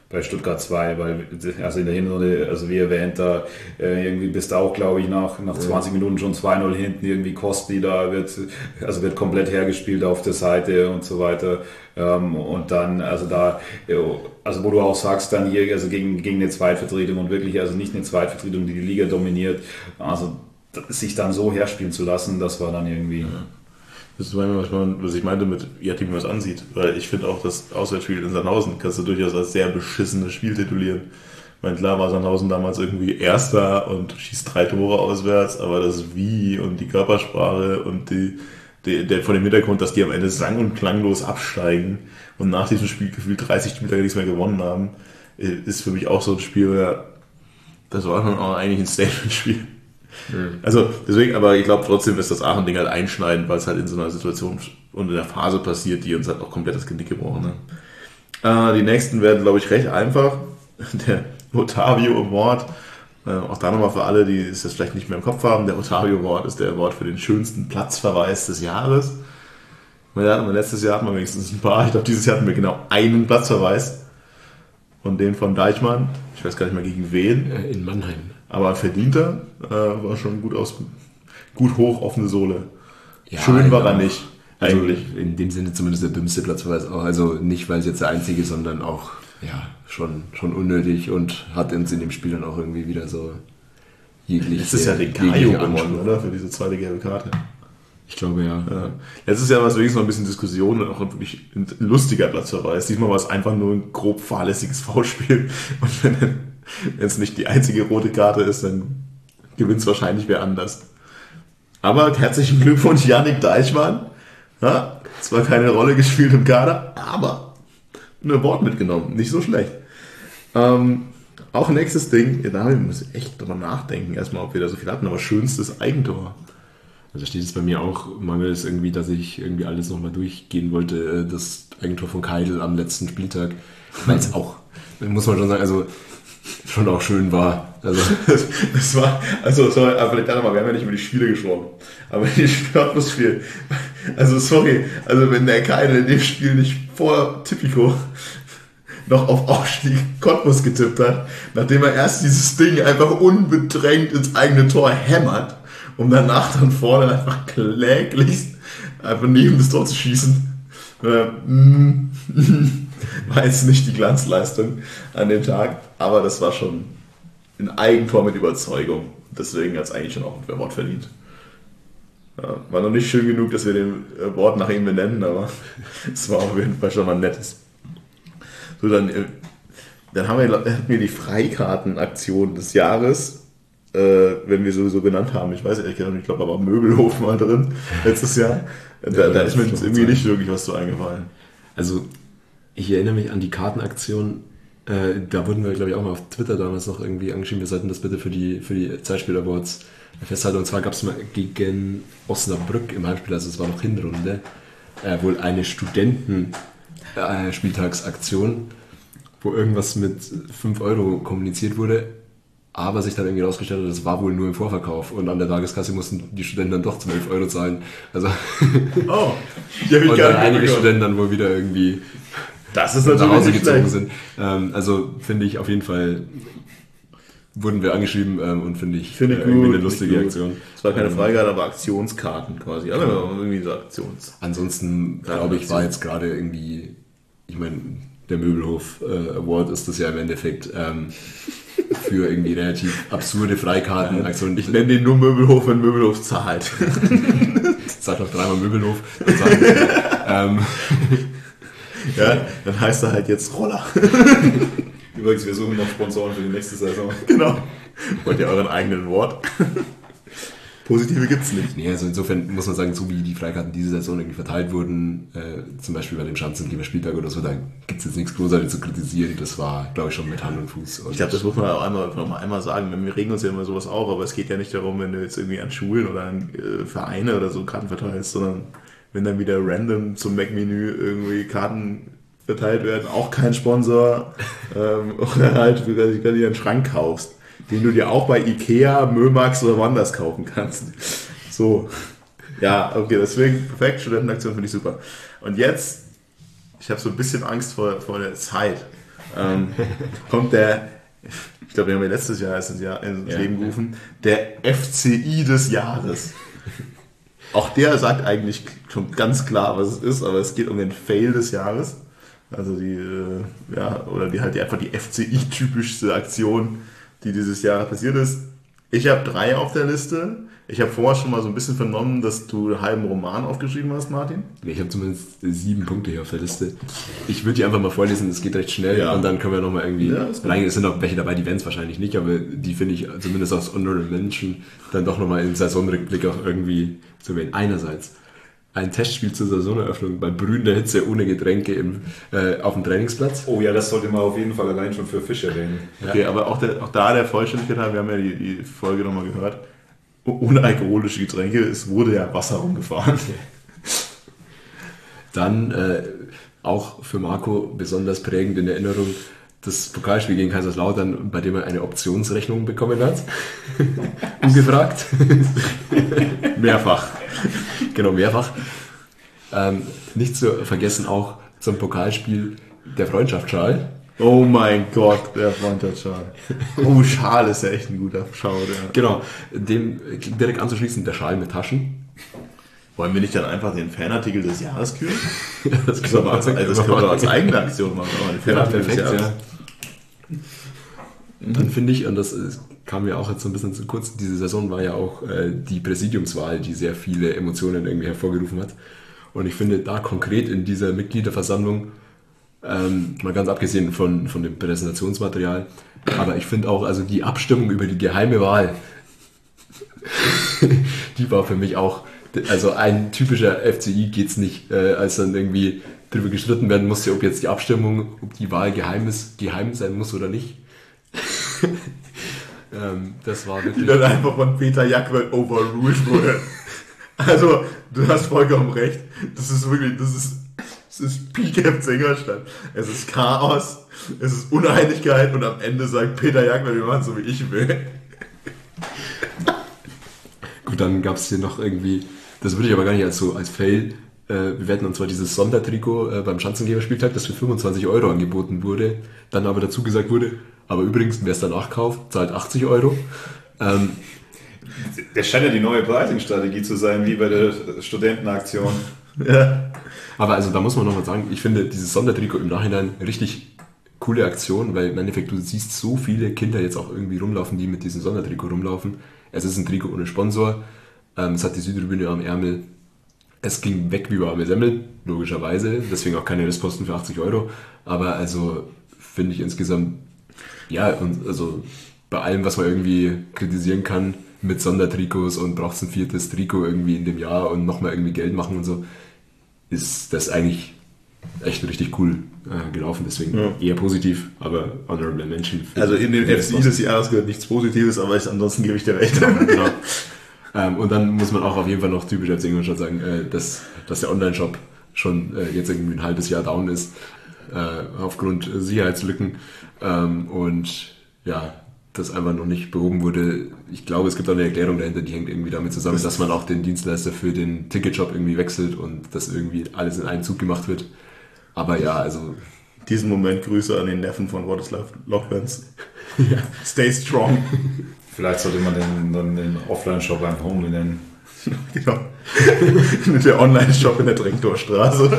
bei Stuttgart 2, weil also in der Hinrunde, also wie erwähnt, da irgendwie bist du auch, glaube ich, nach 20 Minuten schon 2-0 hinten, irgendwie Costly da wird komplett hergespielt auf der Seite und so weiter. Und dann, also wo du auch sagst, dann hier, also gegen eine Zweitvertretung und wirklich, also nicht eine Zweitvertretung, die Liga dominiert, also sich dann so herspielen zu lassen, das war dann irgendwie... Das ist was ich meinte mit, wie man es ansieht. Weil ich finde auch, das Auswärtsspiel in Sandhausen kannst du durchaus als sehr beschissenes Spiel titulieren. Ich meine, klar war Sandhausen damals irgendwie Erster und schießt 3 Tore auswärts, aber das Wie und die Körpersprache und der von dem Hintergrund, dass die am Ende sang- und klanglos absteigen und nach diesem Spiel gefühlt 30 Spieltage nichts mehr gewonnen haben, ist für mich auch so ein Spiel, das war schon auch eigentlich ein Statement-Spiel. Also deswegen, aber ich glaube trotzdem ist das Aachen-Ding halt einschneidend, weil es halt in so einer Situation und in der Phase passiert, die uns halt auch komplett das Genick gebrochen hat. Die nächsten werden, glaube ich, recht einfach. Der Otavio Award, auch da nochmal für alle, die es jetzt vielleicht nicht mehr im Kopf haben, der Otavio Award ist der Award für den schönsten Platzverweis des Jahres. Letztes Jahr hatten wir wenigstens ein paar, ich glaube dieses Jahr hatten wir genau einen Platzverweis und den von Deichmann, ich weiß gar nicht mehr gegen wen. In Mannheim. Aber ein verdienter, war schon gut hoch offene Sohle. Ja, schön war er nicht, eigentlich. Also in dem Sinne zumindest der dümmste Platzverweis auch. Also nicht, weil es jetzt der einzige, sondern auch schon unnötig und hat uns in dem Spiel dann auch irgendwie wieder so jegliche... Letztes Jahr den Kajo gewonnen, oder? Für diese zweite gelbe Karte. Ich glaube, ja. Letztes Jahr war es wenigstens noch ein bisschen Diskussion und auch wirklich ein lustiger Platzverweis. Diesmal war es einfach nur ein grob fahrlässiges Foulspiel. Und wenn es nicht die einzige rote Karte ist, dann gewinnt es wahrscheinlich wer anders. Aber herzlichen Glückwunsch, Yannick Deichmann. Ja, zwar keine Rolle gespielt im Kader, aber ein Award mitgenommen. Nicht so schlecht. Auch nächstes Ding, da müssen wir echt drüber nachdenken, erstmal, ob wir da so viel hatten, aber schönstes Eigentor. Also steht es bei mir auch mangels irgendwie, dass ich irgendwie alles nochmal durchgehen wollte, das Eigentor von Keidl am letzten Spieltag, weil es auch, muss man schon sagen, also schon auch schön war. Also das war, also sorry, aber vielleicht nochmal, wir haben ja nicht über die Spiele gesprochen, aber die Atmosphäre, also sorry, also wenn der Keidl in dem Spiel nicht vor Tipico noch auf Aufstieg Cottbus getippt hat, nachdem er erst dieses Ding einfach unbedrängt ins eigene Tor hämmert, um danach dann vorne einfach kläglichst einfach neben das Tor zu schießen. War jetzt nicht die Glanzleistung an dem Tag, aber das war schon ein Eigentor mit Überzeugung. Deswegen hat es eigentlich schon auch ein Award verdient. Ja, war noch nicht schön genug, dass wir den Award nach ihm benennen, aber es war auf jeden Fall schon mal ein nettes. So, dann hatten wir die Freikartenaktion des Jahres. Wenn wir sowieso genannt haben, ich weiß ehrlich gesagt nicht, ich glaube, da war Möbelhof mal drin letztes Jahr. Da ist mir irgendwie nicht wirklich was so eingefallen. Also, ich erinnere mich an die Kartenaktion, da wurden wir, glaube ich, auch mal auf Twitter damals noch irgendwie angeschrieben, wir sollten das bitte für die Zeitspiel-Awards festhalten. Und zwar gab es mal gegen Osnabrück im Heimspiel, also es war noch Hinrunde, wohl eine Studenten-Spieltagsaktion, wo irgendwas mit 5 Euro kommuniziert wurde. Aber sich dann irgendwie rausgestellt hat, das war wohl nur im Vorverkauf und an der Tageskasse mussten die Studenten dann doch 12 Euro zahlen. Also und dann einige Studenten dann wohl wieder irgendwie das ist nach Hause natürlich gezogen sind. Also finde ich auf jeden Fall, wurden wir angeschrieben und finde ich irgendwie eine lustige Aktion. Es war keine Freigabe, aber Aktionskarten quasi. Also irgendwie so Aktions. Ansonsten glaube ich, war jetzt gerade irgendwie, ich meine, der Möbelhof Award ist das ja im Endeffekt für irgendwie relativ absurde Freikartenaktionen. Ich nenne den nur Möbelhof, wenn Möbelhof zahlt. Sag noch 3-mal Möbelhof. Ja, dann heißt er halt jetzt Roller. Übrigens, wir suchen noch Sponsoren für die nächste Saison. Genau. Wollt ihr euren eigenen Wort? Positive gibt's nicht. Nee, also insofern muss man sagen, so wie die Freikarten diese Saison irgendwie verteilt wurden, zum Beispiel bei dem Schanzengeber-Spieltag oder so, da gibt's jetzt nichts Großartiges zu kritisieren. Das war, glaube ich, schon mit Hand und Fuß. Und ich glaube, das muss man auch einmal sagen. Wir regen uns ja immer sowas auf, aber es geht ja nicht darum, wenn du jetzt irgendwie an Schulen oder an Vereine oder so Karten verteilst, sondern wenn dann wieder random zum Mac-Menü irgendwie Karten verteilt werden, auch kein Sponsor, oder halt, wenn du dir einen Schrank kaufst, den du dir auch bei Ikea, Mömax oder woanders kaufen kannst. So. Ja, okay, deswegen perfekt, Studentenaktion finde ich super. Und jetzt, ich habe so ein bisschen Angst vor der Zeit, kommt der, ich glaube, den haben wir letztes Jahr ins Leben gerufen, der FCI des Jahres. Auch der sagt eigentlich schon ganz klar, was es ist, aber es geht um den Fail des Jahres. Also die einfach die FCI-typischste Aktion, die dieses Jahr passiert ist. Ich habe 3 auf der Liste. Ich habe vorher schon mal so ein bisschen vernommen, dass du einen halben Roman aufgeschrieben hast, Martin. Ich habe zumindest 7 Punkte hier auf der Liste. Ich würde die einfach mal vorlesen, es geht recht schnell und dann können wir nochmal irgendwie... es sind auch welche dabei, die werden es wahrscheinlich nicht, aber die finde ich zumindest aus Honorable Mention dann doch nochmal im Saisonrückblick auch irgendwie zu erwähnen. Einerseits ein Testspiel zur Saisoneröffnung bei brühender Hitze ohne Getränke auf dem Trainingsplatz. Oh ja, das sollte man auf jeden Fall allein schon für Fisch erwähnen. Okay, aber auch da der Vollständigkeit haben, wir haben ja die Folge nochmal gehört, ohne alkoholische Getränke, es wurde ja Wasser rumgefahren. Dann auch für Marco besonders prägend in Erinnerung das Pokalspiel gegen Kaiserslautern, bei dem er eine Optionsrechnung bekommen hat. Ungefragt. Mehrfach. Genau, mehrfach. Nicht zu vergessen auch zum Pokalspiel der Freundschaftsschal. Oh mein Gott, der Freundschaftsschal. Oh, Schal ist ja echt ein guter Schal. Ja. Genau, dem direkt anzuschließen, der Schal mit Taschen. Wollen wir nicht dann einfach den Fanartikel des Jahres küren? Das können wir als eigene Aktion machen. Aber den Fanartikel des Jahres. Ja. Dann finde ich, und das kam mir auch jetzt so ein bisschen zu kurz, diese Saison war ja auch die Präsidiumswahl, die sehr viele Emotionen irgendwie hervorgerufen hat. Und ich finde da konkret in dieser Mitgliederversammlung, mal ganz abgesehen von dem Präsentationsmaterial, aber ich finde auch, also die Abstimmung über die geheime Wahl, die war für mich auch, also ein typischer FCI geht's nicht, als dann irgendwie drüber gestritten werden musste, ob jetzt die Abstimmung, ob die Wahl geheim sein muss oder nicht. Das war wirklich... Die dann einfach von Peter Jackwell overruled wurde. Also, du hast vollkommen recht. Das ist Peak FC Ingolstadt. Es ist Chaos, es ist Uneinigkeit und am Ende sagt Peter Jackwell, wir machen so wie ich will. Gut, dann gab es hier noch irgendwie, das würde ich aber gar nicht als Fail bewerten, und zwar dieses Sondertrikot beim Schanzengeberspieltag, das für 25 € angeboten wurde, dann aber dazu gesagt wurde, aber übrigens, wer es danach kauft, zahlt 80 €. Das scheint ja die neue Pricing-Strategie zu sein, wie bei der Studentenaktion. Ja. Aber also da muss man nochmal sagen, ich finde dieses Sondertrikot im Nachhinein richtig coole Aktion, weil im Endeffekt du siehst so viele Kinder jetzt auch irgendwie rumlaufen, die mit diesem Sondertrikot rumlaufen. Es ist ein Trikot ohne Sponsor, es hat die Südtribüne am Ärmel, es ging weg wie warme Semmel, logischerweise, deswegen auch keine Restposten für 80 €, aber also finde ich insgesamt, ja, und also bei allem, was man irgendwie kritisieren kann, mit Sondertrikots und braucht es ein 4. Trikot irgendwie in dem Jahr und nochmal irgendwie Geld machen und so, ist das eigentlich echt richtig cool gelaufen, deswegen eher positiv, aber honorable Mention. Also in den FCI des Jahres gehört nichts Positives, aber ansonsten gebe ich dir recht. Genau. Und dann muss man auch auf jeden Fall noch typisch als Ingolstadt sagen, dass der Online-Shop schon jetzt irgendwie ein halbes Jahr down ist, aufgrund Sicherheitslücken und ja, das einfach noch nicht behoben wurde. Ich glaube, es gibt auch eine Erklärung dahinter, die hängt irgendwie damit zusammen, dass man auch den Dienstleister für den Ticketshop irgendwie wechselt und das irgendwie alles in einen Zug gemacht wird. Aber ja, also... Diesen Moment Grüße an den Neffen von Władysław Lochwens. Ja. Stay strong. Vielleicht sollte man den Offline-Shop einfach umbenennen. Genau. Der Online-Shop in der Direktorstraße.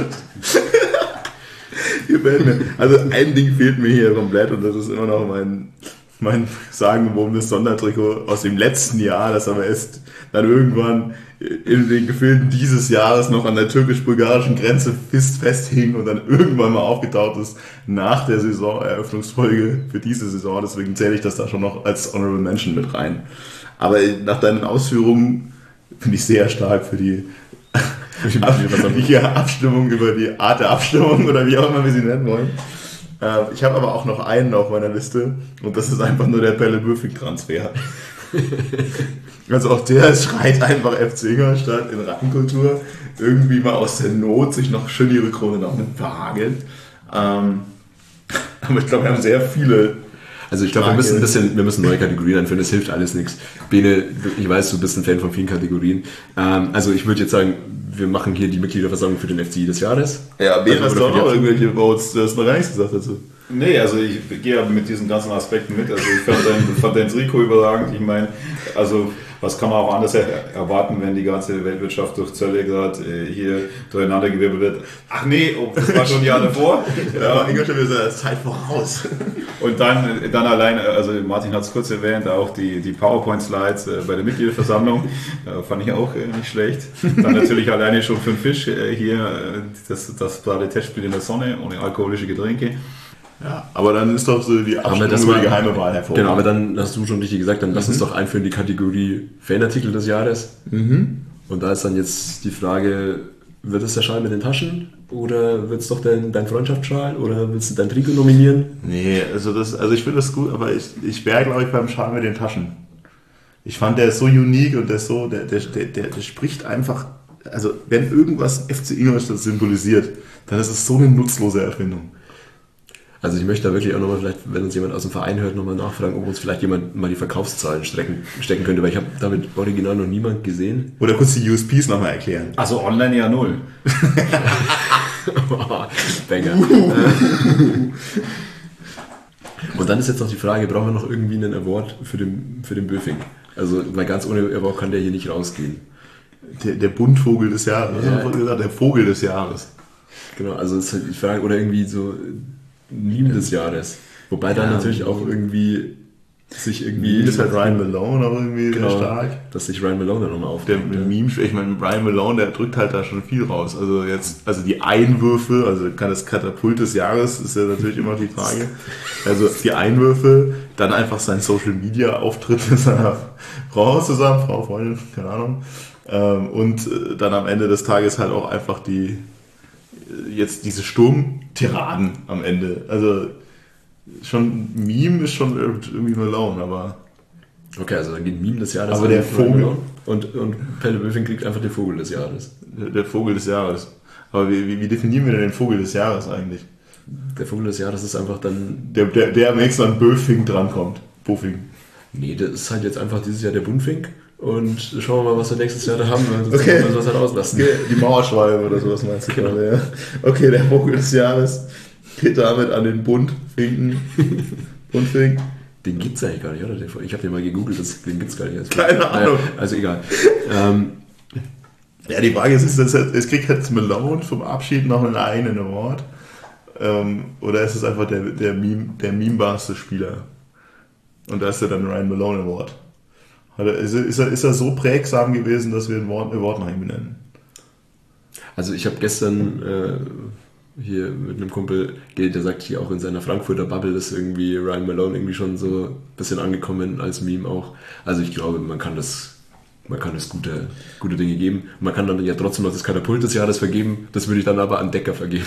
Also ein Ding fehlt mir hier komplett und das ist immer noch mein sagenumwobenes Sondertrikot aus dem letzten Jahr, das aber erst dann irgendwann in den Gefilden dieses Jahres noch an der türkisch-bulgarischen Grenze festhing und dann irgendwann mal aufgetaucht ist nach der Saisoneröffnungsfolge für diese Saison. Deswegen zähle ich das da schon noch als Honorable Mention mit rein. Aber nach deinen Ausführungen finde ich sehr stark für die Abstimmung über die Art der Abstimmung oder wie auch immer wir sie nennen wollen. Ich habe aber auch noch einen auf meiner Liste und das ist einfach nur der Pelle-Böfing-Transfer. Also auch der schreit einfach FC Ingolstadt in Rattenkultur. Irgendwie mal aus der Not sich noch schön die Rückrunde noch mit verhagelt. Aber ich glaube, wir haben sehr viele... Also ich glaube, wir müssen neue Kategorien einführen, das hilft alles nichts. Bene, ich weiß, du bist ein Fan von vielen Kategorien. Also ich würde jetzt sagen, wir machen hier die Mitgliederversammlung für den FCI des Jahres. Ja, Bene, hast du auch noch irgendwelche Votes? Du hast noch gar nichts gesagt dazu. Nee, also ich gehe ja mit diesen ganzen Aspekten mit. Also ich fand dein Trikot überragend. Ich meine, also was kann man auch anders erwarten, wenn die ganze Weltwirtschaft durch Zölle gerade hier durcheinandergewirbelt wird? Ach nee, das war schon ein Jahr davor. Ja, Ingolstadt ist ja Zeit voraus. Und dann allein, also Martin hat es kurz erwähnt, auch die PowerPoint-Slides bei der Mitgliederversammlung, fand ich auch nicht schlecht. Dann natürlich alleine schon für den Fisch hier das Testspiel in der Sonne ohne alkoholische Getränke. Ja, aber dann ist doch so die Abstimmung über die geheime Wahl hervorragend. Genau, aber dann hast du schon richtig gesagt, dann lass uns doch einführen die Kategorie Fanartikel des Jahres. Und da ist dann jetzt die Frage, wird es der Schal mit den Taschen oder wird es doch dein Freundschaftsschal oder willst du dein Trikot nominieren? Nee, also ich finde das gut, aber ich wäre, glaube ich, beim Schal mit den Taschen. Ich fand, der ist so unique und der spricht einfach, also wenn irgendwas FC Ingolstadt symbolisiert, dann ist es so eine nutzlose Erfindung. Also ich möchte da wirklich auch nochmal, vielleicht, wenn uns jemand aus dem Verein hört, nochmal nachfragen, ob uns vielleicht jemand mal die Verkaufszahlen stecken könnte, weil ich habe damit original noch niemand gesehen. Oder kurz die USPs nochmal erklären. Also online ja 0. Banger. Und dann ist jetzt noch die Frage, brauchen wir noch irgendwie einen Award für den Böfing? Also, weil ganz ohne Award kann der hier nicht rausgehen. Der Buntvogel des Jahres, der Vogel des Jahres. Genau, also das ist halt die Frage, oder irgendwie so Meme des Jahres. Wobei dann natürlich auch irgendwie sich irgendwie... Meme ist halt Ryan Malone auch irgendwie sehr stark. Dass sich Ryan Malone dann nochmal aufdeckt. Ich meine, Ryan Malone, der drückt halt da schon viel raus. Also die Einwürfe, also das Katapult des Jahres ist ja natürlich immer die Frage. Also die Einwürfe, dann einfach sein Social Media Auftritt mit seiner Frau zusammen, Freundin, keine Ahnung. Und dann am Ende des Tages halt auch einfach jetzt diese Sturmtiraden am Ende. Also schon Meme ist schon irgendwie Malone, aber... Okay, also dann geht Meme des Jahres. Aber der Vogel... Und Pelle Böfing kriegt einfach den Vogel des Jahres. Der Vogel des Jahres. Aber wie definieren wir denn den Vogel des Jahres eigentlich? Der Vogel des Jahres ist einfach dann... Der am nächsten an Böfing drankommt. Böfing. Nee, das ist halt jetzt einfach dieses Jahr der Buntfink. Und schauen wir mal, was wir nächstes Jahr da haben. Okay. Was halt auslassen. Okay. Die Mauerschwalbe oder sowas meinst du genau. gerade, ja. Okay, der Vogel des Jahres geht damit an den Buntfink. Den gibt's eigentlich gar nicht, oder? Ich habe den mal gegoogelt, den gibt's gar nicht. Keine Ahnung. Also egal. Ja, die Frage ist, es kriegt jetzt Malone vom Abschied noch einen eigenen Award? Oder ist es einfach der memebarste Spieler? Und da ist ja dann Ryan Malone Award. Ist er so prägsam gewesen, dass wir ein Award nach ihm benennen? Also ich habe gestern hier mit einem Kumpel, der sagt hier auch in seiner Frankfurter Bubble ist irgendwie Ryan Malone irgendwie schon so ein bisschen angekommen als Meme auch. Also ich glaube, man kann das gute Dinge geben. Man kann dann ja trotzdem noch das Katapult des Jahres vergeben. Das würde ich dann aber an Decker vergeben.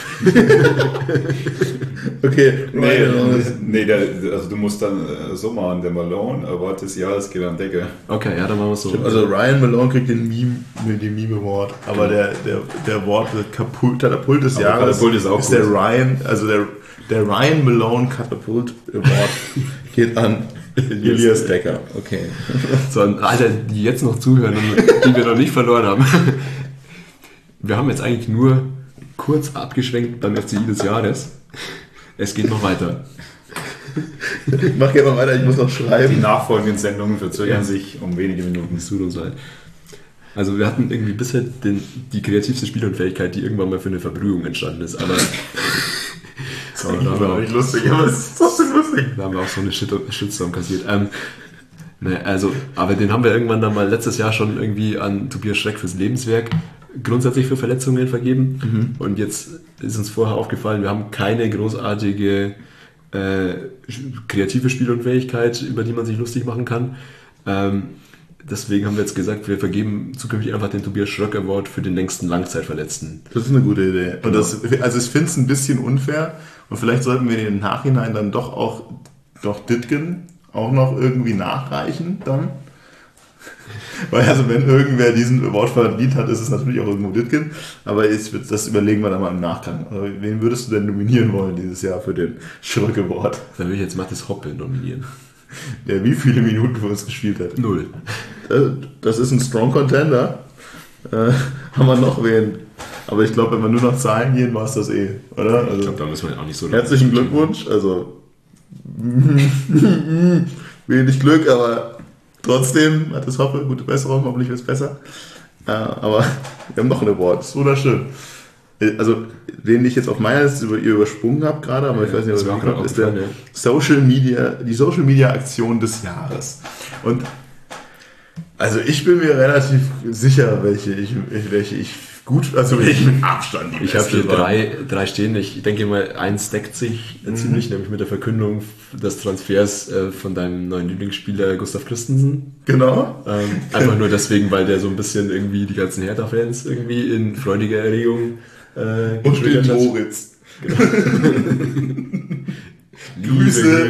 Okay. Nee, also du musst dann so machen, der Malone Award des Jahres geht an Decker. Okay, ja, dann machen wir es so. Also Ryan Malone kriegt den Meme Award, aber der Award Katapult des Jahres Katapult ist auch ist gut. der Ryan, also der Ryan Malone Katapult Award geht an Elias Decker. Okay. So, Alter, die jetzt noch zuhören und die wir noch nicht verloren haben. Wir haben jetzt eigentlich nur kurz abgeschwenkt beim FCI des Jahres. Es geht noch weiter. Mach gerne mal weiter, ich muss noch Die schreiben. nachfolgenden Sendungen verzögern sich um wenige Minuten. Es tut uns leid. Also wir hatten irgendwie bisher die kreativste Spielunfähigkeit, die irgendwann mal für eine Verbrühung entstanden ist, aber... Das war nicht lustig, aber es ist trotzdem lustig. Da haben wir auch so eine Shitstorm kassiert. Aber den haben wir irgendwann dann mal letztes Jahr schon irgendwie an Tobias Schreck fürs Lebenswerk grundsätzlich für Verletzungen vergeben. Und jetzt ist uns vorher aufgefallen, wir haben keine großartige kreative Spielunfähigkeit, über die man sich lustig machen kann. Deswegen haben wir jetzt gesagt, wir vergeben zukünftig einfach den Tobias Schröck Award für den längsten Langzeitverletzten. Das ist eine gute Idee. Und ich finde es ein bisschen unfair und vielleicht sollten wir im Nachhinein dann doch Dittgen auch noch irgendwie nachreichen dann. Weil also wenn irgendwer diesen Award verdient hat, ist es natürlich auch irgendwo Dittgen. Aber das überlegen wir dann mal im Nachgang. Also, wen würdest du denn nominieren wollen dieses Jahr für den Schröck Award? Dann will ich jetzt Mathis Hoppe nominieren. Der wie viele Minuten für uns gespielt hat? 0. Das ist ein Strong Contender. Haben wir noch wen? Aber ich glaube, wenn wir nur nach Zahlen gehen, war es das oder? Also, Ich glaube, da müssen wir auch nicht so... herzlichen Glückwunsch, also wenig Glück, aber trotzdem hat es Hoppe, gute Besserung, hoffentlich wird es besser. Aber wir haben noch ein Award, das ist wunderschön. Also, den ich jetzt auf meiner Liste übersprungen habe gerade, aber ich weiß nicht, was mir kommt, ist der die Social Media Aktion des Jahres. Und also ich bin mir relativ sicher, welche ich gut, also welche mit Abstand die Ich habe hier beste war. drei stehen. Ich denke mal, eins deckt sich ziemlich, nämlich mit der Verkündung des Transfers von deinem neuen Lieblingsspieler Gustav Christensen. Genau. Einfach nur deswegen, weil der so ein bisschen irgendwie die ganzen Hertha-Fans irgendwie in freudiger Erregung Und den getriggert hat. Moritz. Grüße.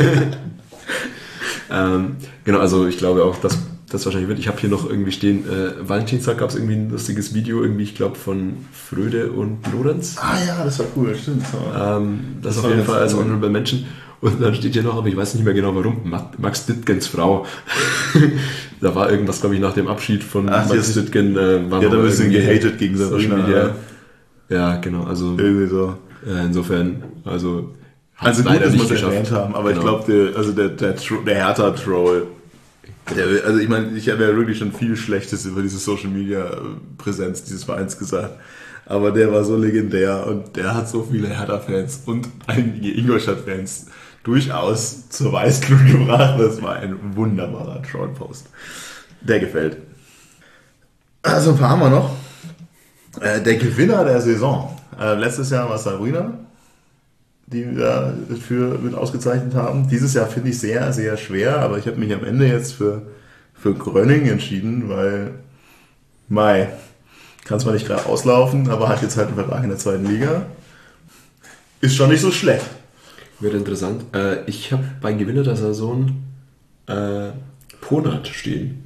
Genau, also ich glaube auch, dass das wahrscheinlich wird. Ich habe hier noch irgendwie stehen, Valentinstag gab es irgendwie ein lustiges Video, irgendwie, ich glaube, von Fröde und Lorenz. Ah ja, das war cool, stimmt. Das auf war jeden ganz Fall als cool. Honorable Mention. Und dann steht hier noch, aber ich weiß nicht mehr genau warum, Max Dittgens Frau. Da war irgendwas, glaube ich, nach dem Abschied von Ach, Max Dittgen. Der hat ein bisschen gehatet gegen Sabrina. Media. Ja, genau, also Irgendwie so. insofern, also Also gut, leider dass wir nicht es geschafft. erwähnt haben, aber Genau. ich glaube, der Hertha-Troll, also ich meine, ich habe ja wirklich schon viel Schlechtes über diese Social-Media-Präsenz dieses Vereins gesagt, aber der war so legendär und der hat so viele Hertha-Fans und einige Ingolstadt-Fans durchaus zur Weißglut gebracht. Das war ein wunderbarer Troll-Post. Der gefällt. Also ein paar haben wir noch. Der Gewinner der Saison. Letztes Jahr war Sabrina, die wir dafür mit ausgezeichnet haben. Dieses Jahr finde ich sehr, sehr schwer, aber ich habe mich am Ende jetzt für Gröning entschieden, weil Mai kann zwar nicht gerade auslaufen, aber hat jetzt halt einen Vertrag in der zweiten Liga. Ist schon nicht so schlecht. Wird interessant. Ich habe bei Gewinner der Saison Ponat stehen.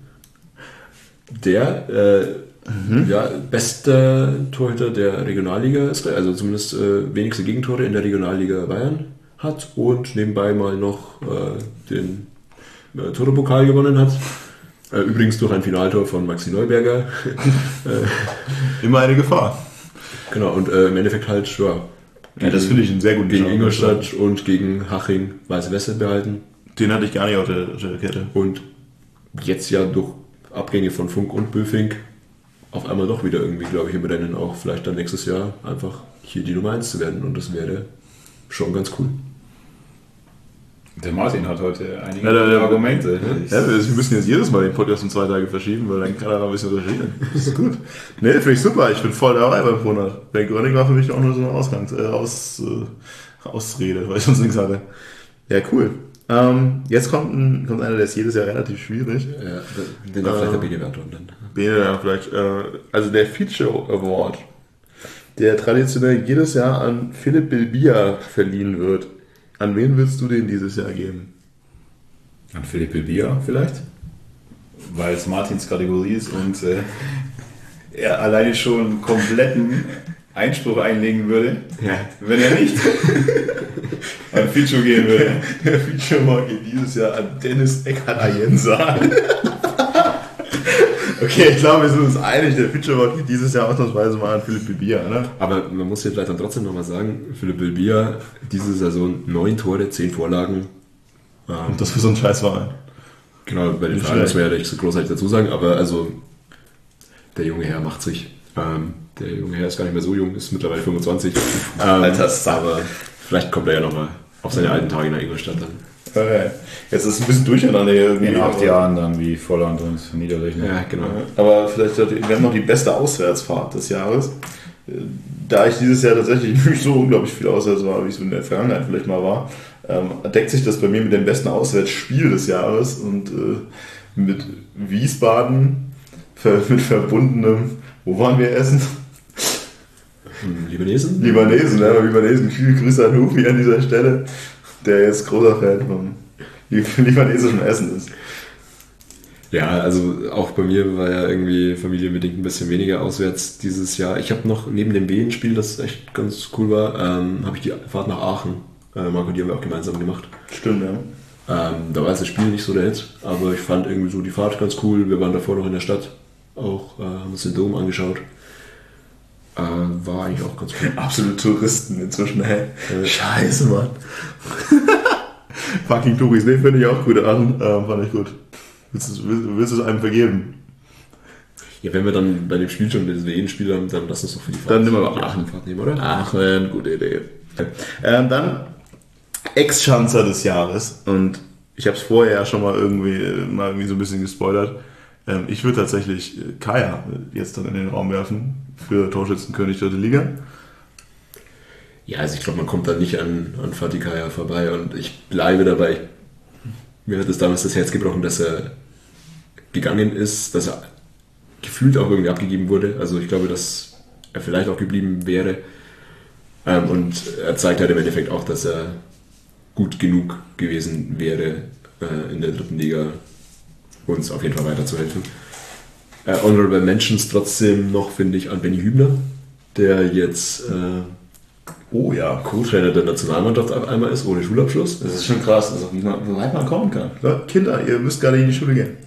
Der beste Torhüter der Regionalliga ist, also zumindest wenigste Gegentore in der Regionalliga Bayern hat und nebenbei mal noch den Tore-Pokal gewonnen hat. Übrigens durch ein Finaltor von Maxi Neuberger. Immer eine Gefahr. Genau, und im Endeffekt halt, ja, Ja, das finde ich einen sehr guten gegen Job. Ingolstadt und gegen Haching Weiße Weste behalten. Den hatte ich gar nicht auf der Kette. Und jetzt ja durch Abgänge von Funk und Böfing auf einmal doch wieder irgendwie, glaube ich, im Rennen auch vielleicht dann nächstes Jahr einfach hier die Nummer 1 zu werden. Und das wäre schon ganz cool. Der Martin hat heute einige Ja, Argumente. Ja, wir müssen jetzt jedes Mal den Podcast um 2 Tage verschieben, weil dann kann er noch ein bisschen recherchieren. Das ist gut. Ne, finde ich super. Ich bin voll dabei beim Monat. Der Gröning war für mich auch nur so eine Ausrede, weil ich sonst nichts hatte. Ja, cool. Jetzt kommt einer, der ist jedes Jahr relativ schwierig. Ja, den darf vielleicht der Bene beantworten dann. Bene dann vielleicht. Also der Feature Award, der traditionell jedes Jahr an Philipp Bilbia verliehen wird. An wen willst du den dieses Jahr geben? An Philipp Bilbia vielleicht? Weil es Martins Kategorie ist und er alleine schon einen kompletten Einspruch einlegen würde, wenn er nicht an Ficho gehen würde. Der Feature Award geht dieses Jahr an Dennis Eckhardt-Ayensa. Okay, ich glaube, wir sind uns einig, der Feature Award geht dieses Jahr ausnahmsweise mal an Philipp Bilbia, ne? Aber man muss hier vielleicht dann trotzdem nochmal sagen, Philipp Bilbia, diese Saison 9 Tore, 10 Vorlagen. Und das für so einen Scheißverein. Genau, bei den Nicht Vereinen muss man ja schlecht. nicht so großartig dazu sagen, aber also der junge Herr macht sich. Der junge Herr ist gar nicht mehr so jung, ist mittlerweile 25. Alter Sack. Aber vielleicht kommt er ja nochmal auf seine alten Tage nach Ingolstadt dann. Okay. Jetzt ist es ein bisschen durcheinander hier irgendwie. In 8 aber- Jahren dann wie Volland und Niederlechner. Ja, genau. Aber vielleicht, wir haben noch die beste Auswärtsfahrt des Jahres. Da ich dieses Jahr tatsächlich nicht so unglaublich viel auswärts war, wie es in der Vergangenheit vielleicht mal war, deckt sich das bei mir mit dem besten Auswärtsspiel des Jahres und mit Wiesbaden mit verbundenem, wo waren wir essen? Libanesen? Libanesen, ja, Libanesen. Viele Grüße an Hufi an dieser Stelle, der jetzt großer Fan vom libanesischen Essen ist. Ja, also auch bei mir war ja irgendwie familienbedingt ein bisschen weniger auswärts dieses Jahr. Ich habe noch neben dem Wien-Spiel, das echt ganz cool war, habe ich die Fahrt nach Aachen. Marco, die haben wir auch gemeinsam gemacht. Stimmt, ja. Da war jetzt das Spiel nicht so der Hit, aber ich fand irgendwie so die Fahrt ganz cool. Wir waren davor noch in der Stadt, auch haben uns den Dom angeschaut. War eigentlich auch ganz gut. Absolute Touristen inzwischen, hey. Scheiße, Mann. Fucking Touris, ne, finde ich auch gut an. Fand ich gut. Willst du es einem vergeben? Ja, wenn wir dann bei dem Spiel schon das WN-Spiel haben, dann lass uns doch für die Fahrt. Dann nehmen wir mal Aachen-Fahrt nehmen, oder? Aachen, gute Idee. Dann Ex-Schanzer des Jahres. Und ich habe es vorher ja schon mal irgendwie so ein bisschen gespoilert. Ich würde tatsächlich Kaya jetzt dann in den Raum werfen für Torschützenkönig der Liga. Ja, also ich glaube, man kommt da nicht an Fatih Kaya vorbei und ich bleibe dabei. Mir hat es damals das Herz gebrochen, dass er gegangen ist, dass er gefühlt auch irgendwie abgegeben wurde. Also ich glaube, dass er vielleicht auch geblieben wäre. Und er zeigt halt im Endeffekt auch, dass er gut genug gewesen wäre, in der dritten Liga uns auf jeden Fall weiterzuhelfen. Honorable Mentions trotzdem noch, finde ich, an Benny Hübner, der jetzt Co-Trainer der Nationalmannschaft auf einmal ist, ohne Schulabschluss. Das ist schon krass, also wie weit man kommen kann. Kinder, ihr müsst gerade in die Schule gehen.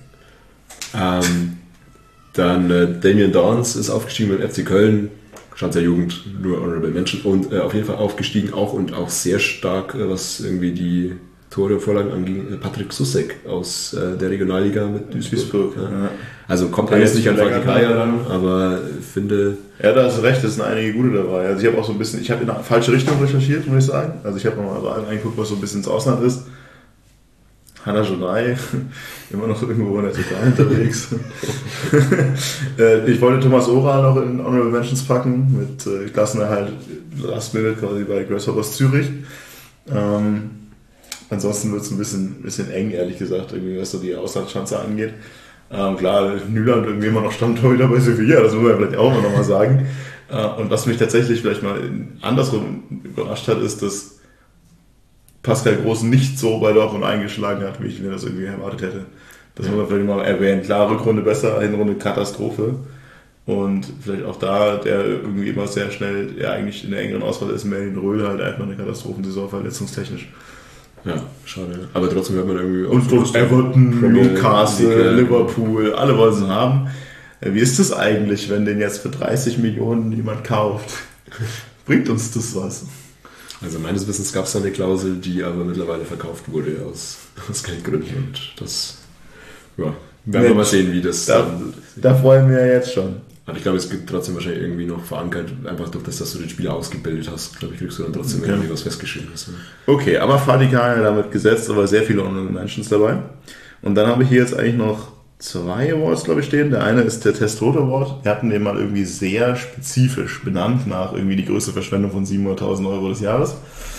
Dann Damien Downs ist aufgestiegen mit FC Köln, Schanzer Jugend, nur Honorable Mention. Und auf jeden Fall aufgestiegen auch und auch sehr stark, was irgendwie die Tore und Vorlagen anging, Patrick Sussek aus der Regionalliga mit Duisburg. Ja. Also kommt alles nicht an Fatih Kaya, aber finde... Ja, da hast du recht, es sind einige gute dabei. Also ich habe auch so ein bisschen, ich habe in eine falsche Richtung recherchiert, muss ich sagen. Also ich habe nochmal so angeguckt, was so ein bisschen ins Ausland ist. Hanna Jonai, immer noch irgendwo in der Türkei unterwegs. Ich wollte Thomas Oral noch in Honorable Mentions packen, mit Klassenerhalt Last Minute quasi bei Grasshoppers Zürich. Ansonsten wird es ein bisschen eng, ehrlich gesagt, irgendwie, was so die Auslandsschanze angeht. Klar, Nyland irgendwie immer noch Stammtorhüter bei Sevilla, das muss man vielleicht auch noch mal sagen. Und was mich tatsächlich vielleicht mal andersrum überrascht hat, ist, dass Pascal Groß nicht so bei Dortmund eingeschlagen hat, wie ich mir das irgendwie erwartet hätte. Das muss man vielleicht mal erwähnen. Klar, Rückrunde besser, Hinrunde Katastrophe. Und vielleicht auch da, der irgendwie immer sehr schnell, der eigentlich in der engeren Auswahl ist, Melvin Röhl halt einfach eine Katastrophensaison, verletzungstechnisch. Ja, schade. Aber trotzdem hört man irgendwie... Und Everton, Newcastle, Liverpool, alle wollen sie haben. Wie ist das eigentlich, wenn den jetzt für 30 Millionen jemand kauft? Bringt uns das was? Also meines Wissens gab es da eine Klausel, die aber mittlerweile verkauft wurde aus Geldgründen. Und das, ja, werden wir mal sehen, wie das da freuen wir ja jetzt schon. Aber ich glaube, es gibt trotzdem wahrscheinlich irgendwie noch verankert, einfach durch das, dass du den Spieler ausgebildet hast, glaube ich, kriegst du dann trotzdem irgendwie was festgeschrieben. Okay, aber Fatih Kaya damit gesetzt, aber sehr viele Honorable Mentions dabei. Und dann habe ich hier jetzt eigentlich noch 2 Awards, glaube ich, stehen. Der eine ist der Testrot Award. Wir hatten den mal irgendwie sehr spezifisch benannt nach irgendwie die größte Verschwendung von 700.000 Euro des Jahres.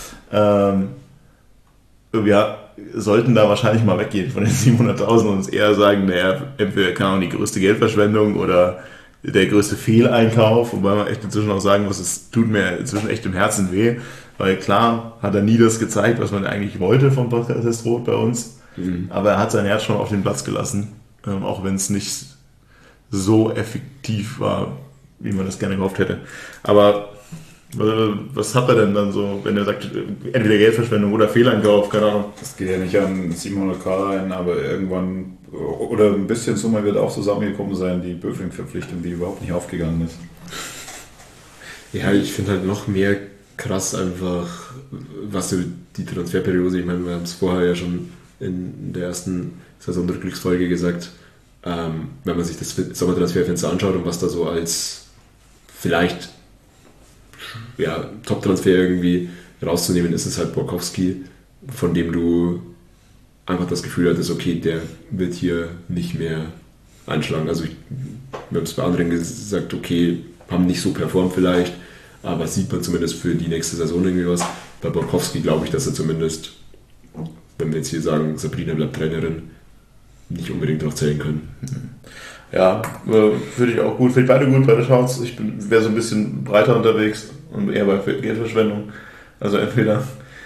Wir sollten da wahrscheinlich mal weggehen von den 700.000 und uns eher sagen, naja, entweder kann auch die größte Geldverschwendung oder der größte Fehleinkauf, wobei man echt inzwischen auch sagen muss, es tut mir inzwischen echt im Herzen weh, weil klar hat er nie das gezeigt, was man eigentlich wollte vom Pascal Testrot bei uns, aber er hat sein Herz schon auf den Platz gelassen, auch wenn es nicht so effektiv war, wie man das gerne gehofft hätte. Aber was hat er denn dann so, wenn er sagt, entweder Geldverschwendung oder Fehleinkauf, keine Ahnung? Das geht ja nicht an 700.000 rein, aber irgendwann, oder ein bisschen Summe wird auch zusammengekommen sein, die Böfing-Verpflichtung, die überhaupt nicht aufgegangen ist. Ja, ich finde halt noch mehr krass einfach, was so die Transferperiode, ich meine, wir haben es vorher ja schon in der ersten Saisonrückblicksfolge gesagt, wenn man sich das Sommertransferfenster anschaut und was da so als vielleicht Top-Transfer irgendwie rauszunehmen, ist es halt Borkowski, von dem du einfach das Gefühl hattest, okay, der wird hier nicht mehr einschlagen. Also wir haben es bei anderen gesagt, okay, haben nicht so performt vielleicht, aber sieht man zumindest für die nächste Saison irgendwie was. Bei Borkowski glaube ich, dass er zumindest, wenn wir jetzt hier sagen, Sabrina bleibt Trainerin, nicht unbedingt darauf zählen können. Ja, finde ich auch gut. Finde ich beide gut bei der Chance. Ich wäre so ein bisschen breiter unterwegs und eher bei Geldverschwendung. Also entweder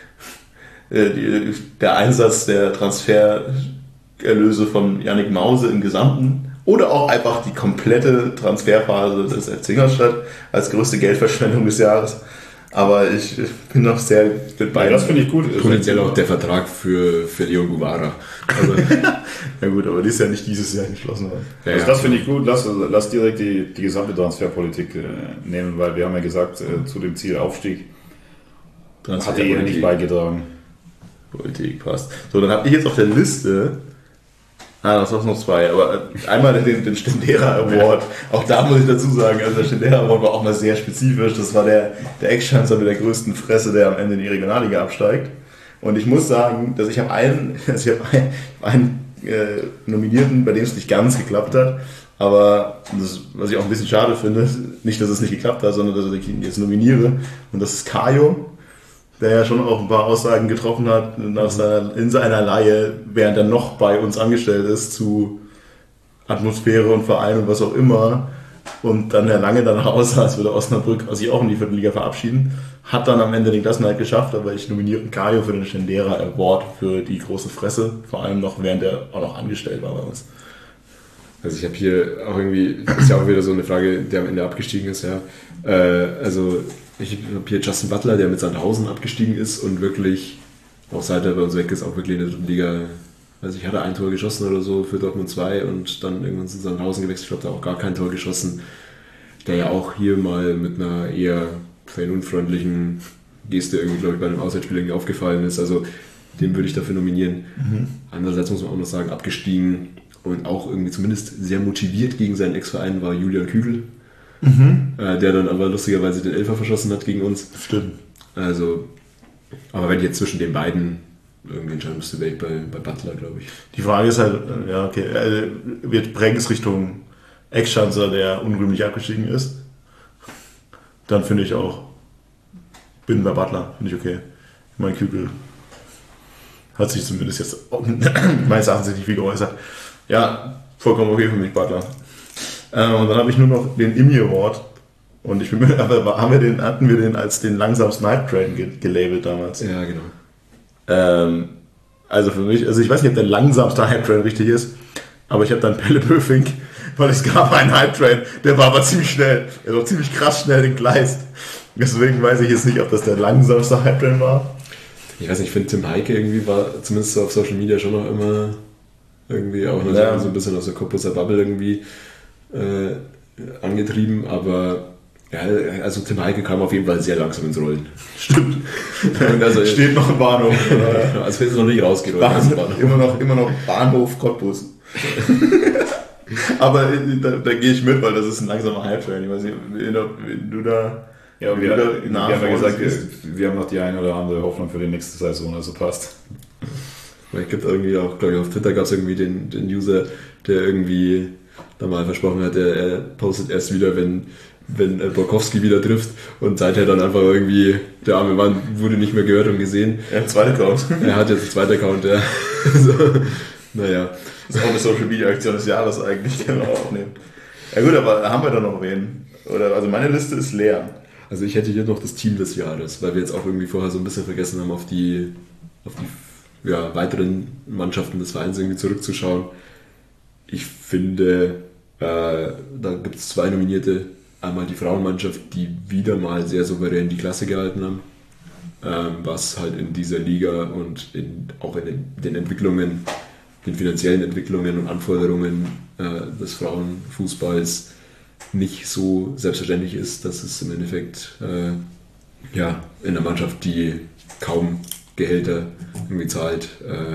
der Einsatz der Transfererlöse von Yannick Mause im Gesamten oder auch einfach die komplette Transferphase des FC Ingolstadt als größte Geldverschwendung des Jahres. Aber ich bin noch sehr mit beiden. Das finde ich gut. Potenziell auch der Vertrag für Leon Guevara. Also, ja gut, aber die ist ja nicht dieses Jahr geschlossen worden. Also das finde ich gut. Lass direkt die gesamte Transferpolitik nehmen, weil wir haben ja gesagt, zu dem Ziel Aufstieg hat die nicht beigetragen. Politik passt. So, dann habe ich jetzt auf der Liste, das waren noch zwei, aber einmal den Stendera Award. Auch da muss ich dazu sagen, also der Stendera Award war auch mal sehr spezifisch. Das war der Ex-Schanzer mit der größten Fresse, der am Ende in die Regionalliga absteigt. Und ich muss sagen, dass ich habe einen Nominierten, bei dem es nicht ganz geklappt hat. Aber das, was ich auch ein bisschen schade finde, nicht, dass es nicht geklappt hat, sondern dass ich ihn jetzt nominiere. Und das ist Kajo, der ja schon auch ein paar Aussagen getroffen hat in seiner Leihe, während er noch bei uns angestellt ist, zu Atmosphäre und Verein und was auch immer. Und dann ja lange danach aussah, als würde Osnabrück sich auch in die 4. Liga verabschieden. Hat dann am Ende den Klassenerhalt geschafft, aber ich nominiere Kajo für den Stendera Award für die große Fresse. Vor allem noch, während er auch noch angestellt war bei uns. Also ich habe hier auch irgendwie, das ist ja auch wieder so eine Frage, der am Ende abgestiegen ist, ja. Also ich habe hier Justin Butler, der mit Sandhausen abgestiegen ist und wirklich, auch seit er bei uns weg ist, auch wirklich in der 3. Liga, also ich hatte ein Tor geschossen oder so für Dortmund 2 und dann irgendwann zu Sandhausen gewechselt, ich habe da auch gar kein Tor geschossen, der ja auch hier mal mit einer eher fanunfreundlichen Geste irgendwie, glaube ich, bei einem Auswärtsspiel irgendwie aufgefallen ist, also den würde ich dafür nominieren. Andererseits muss man auch noch sagen, abgestiegen und auch irgendwie zumindest sehr motiviert gegen seinen Ex-Verein war Julian Kügel. Der dann aber lustigerweise den Elfer verschossen hat gegen uns. Stimmt. Also, aber wenn ich jetzt zwischen den beiden irgendwie entscheiden müsste, wäre ich bei Butler, glaube ich. Die Frage ist halt, ja, okay, wird Brengs Richtung Ex-Schanzer, der unrühmlich abgestiegen ist? Dann finde ich auch, bin bei Butler, finde ich okay. Mein Kügel hat sich zumindest jetzt meines Erachtens nicht viel geäußert. Ja, vollkommen okay für mich, Butler. Und dann habe ich nur noch den Immi Award. Und ich bin mir, aber hatten wir den als den langsamsten Hype Train gelabelt damals? Ja, genau. Also für mich, also ich weiß nicht, ob der langsamste Hype Train richtig ist, aber ich habe dann Pelle Böfing, weil es gab einen Hype Train, der war aber ziemlich schnell, der war ziemlich krass schnell entgleist. Deswegen weiß ich jetzt nicht, ob das der langsamste Hype Train war. Ich weiß nicht, ich finde Tim Heike irgendwie war zumindest so auf Social Media schon noch immer irgendwie auch noch so ein bisschen aus der Cottbuser Bubble irgendwie angetrieben, aber ja, also Tim Heike kam auf jeden Fall sehr langsam ins Rollen. Stimmt. Und also, steht noch im Bahnhof. Also ist noch nicht rausgerollt. Immer noch Bahnhof Cottbus. Aber da gehe ich mit, weil das ist ein langsamer Hype-Train. Ich weiß nicht, wenn du da... Ja, wir haben ja gesagt, wir haben noch die eine oder andere Hoffnung für die nächste Saison, also passt. Es gibt irgendwie auch, glaube ich, auf Twitter gab es irgendwie den User, der irgendwie da mal versprochen hat, er postet erst wieder, wenn Borkowski wieder trifft und seither dann einfach irgendwie, der arme Mann wurde nicht mehr gehört und gesehen. Er hat einen zweiten Account. Er hat jetzt einen zweiten Account, ja. So, naja. Das ist auch eine Social Media Aktion des Jahres eigentlich, können wir auch aufnehmen. Ja gut, aber haben wir da noch wen? Oder, also meine Liste ist leer. Also ich hätte hier noch das Team des Jahres, weil wir jetzt auch irgendwie vorher so ein bisschen vergessen haben, auf die weiteren Mannschaften des Vereins irgendwie zurückzuschauen. Ich finde, da gibt es 2 Nominierte. Einmal die Frauenmannschaft, die wieder mal sehr souverän die Klasse gehalten haben, was halt in dieser Liga und auch in den Entwicklungen, den finanziellen Entwicklungen und Anforderungen des Frauenfußballs nicht so selbstverständlich ist, dass es im Endeffekt in einer Mannschaft, die kaum Gehälter irgendwie zahlt,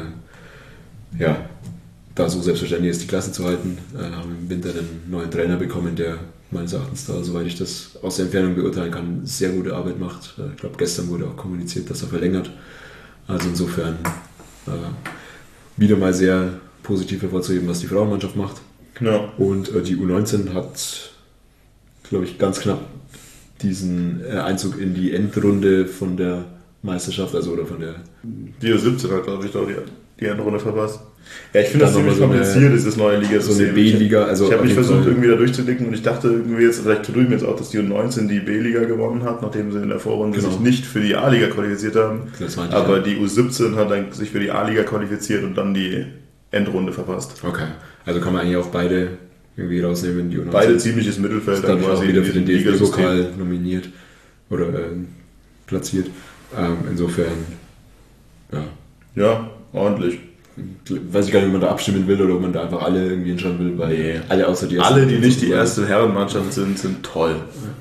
da so selbstverständlich ist, die Klasse zu halten. Haben im Winter einen neuen Trainer bekommen, der meines Erachtens da, soweit ich das aus der Entfernung beurteilen kann, sehr gute Arbeit macht. Ich glaube, gestern wurde auch kommuniziert, dass er verlängert. Also insofern wieder mal sehr positiv hervorzuheben, was die Frauenmannschaft macht. Genau. Und die U19 hat, glaube ich, ganz knapp diesen Einzug in die Endrunde von der Meisterschaft, also oder von der... Die U17 hat, glaube ich, doch die Endrunde verpasst. Ja, ich finde das ziemlich kompliziert, dieses neue Liga-System. So eine B-Liga. Also ich habe mich versucht, irgendwie da durchzuklicken und ich dachte irgendwie jetzt, vielleicht tue ich mir jetzt auch, dass die U19 die B-Liga gewonnen hat, nachdem sie in der Vorrunde sich nicht für die A-Liga qualifiziert haben. Aber die U17 hat dann sich für die A-Liga qualifiziert und dann die Endrunde verpasst. Okay, also kann man eigentlich auch beide irgendwie rausnehmen. Die U19 beide ziemliches Mittelfeld. Dann quasi wieder für den DFB-Pokal nominiert. Oder platziert. Insofern, ja. Ja, ordentlich. Weiß ich gar nicht, ob man da abstimmen will oder ob man da einfach alle irgendwie hinschreiben will, weil alle außer die erste. Alle, die nicht die erste Herrenmannschaft sind toll.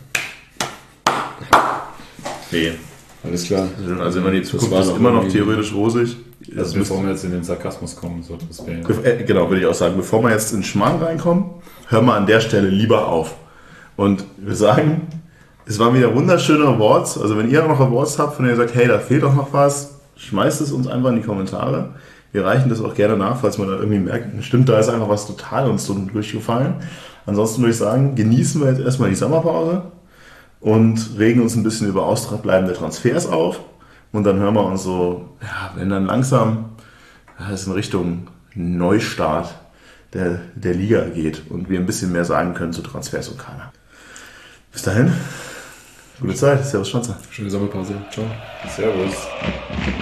Nee. Alles klar. Also immer die Zukunft ist immer noch theoretisch rosig. Also bevor wir jetzt in den Sarkasmus kommen, so etwas wäre. Genau, würde ich auch sagen. Bevor wir jetzt in Schmarrn reinkommen, hören wir an der Stelle lieber auf. Und wir sagen, es waren wieder wunderschöne Awards. Also wenn ihr noch Awards habt, von denen ihr sagt, hey, da fehlt doch noch was, schmeißt es uns einfach in die Kommentare. Wir reichen das auch gerne nach, falls man da irgendwie merkt, stimmt, da ist einfach was total uns so durchgefallen. Ansonsten würde ich sagen, genießen wir jetzt erstmal die Sommerpause und regen uns ein bisschen über ausbleibende Transfers auf. Und dann hören wir uns so, ja, wenn dann langsam es in Richtung Neustart der Liga geht und wir ein bisschen mehr sagen können zu Transfers und Kader. Bis dahin, gute Zeit, Servus Schanzer. Schöne Sommerpause, ciao. Servus.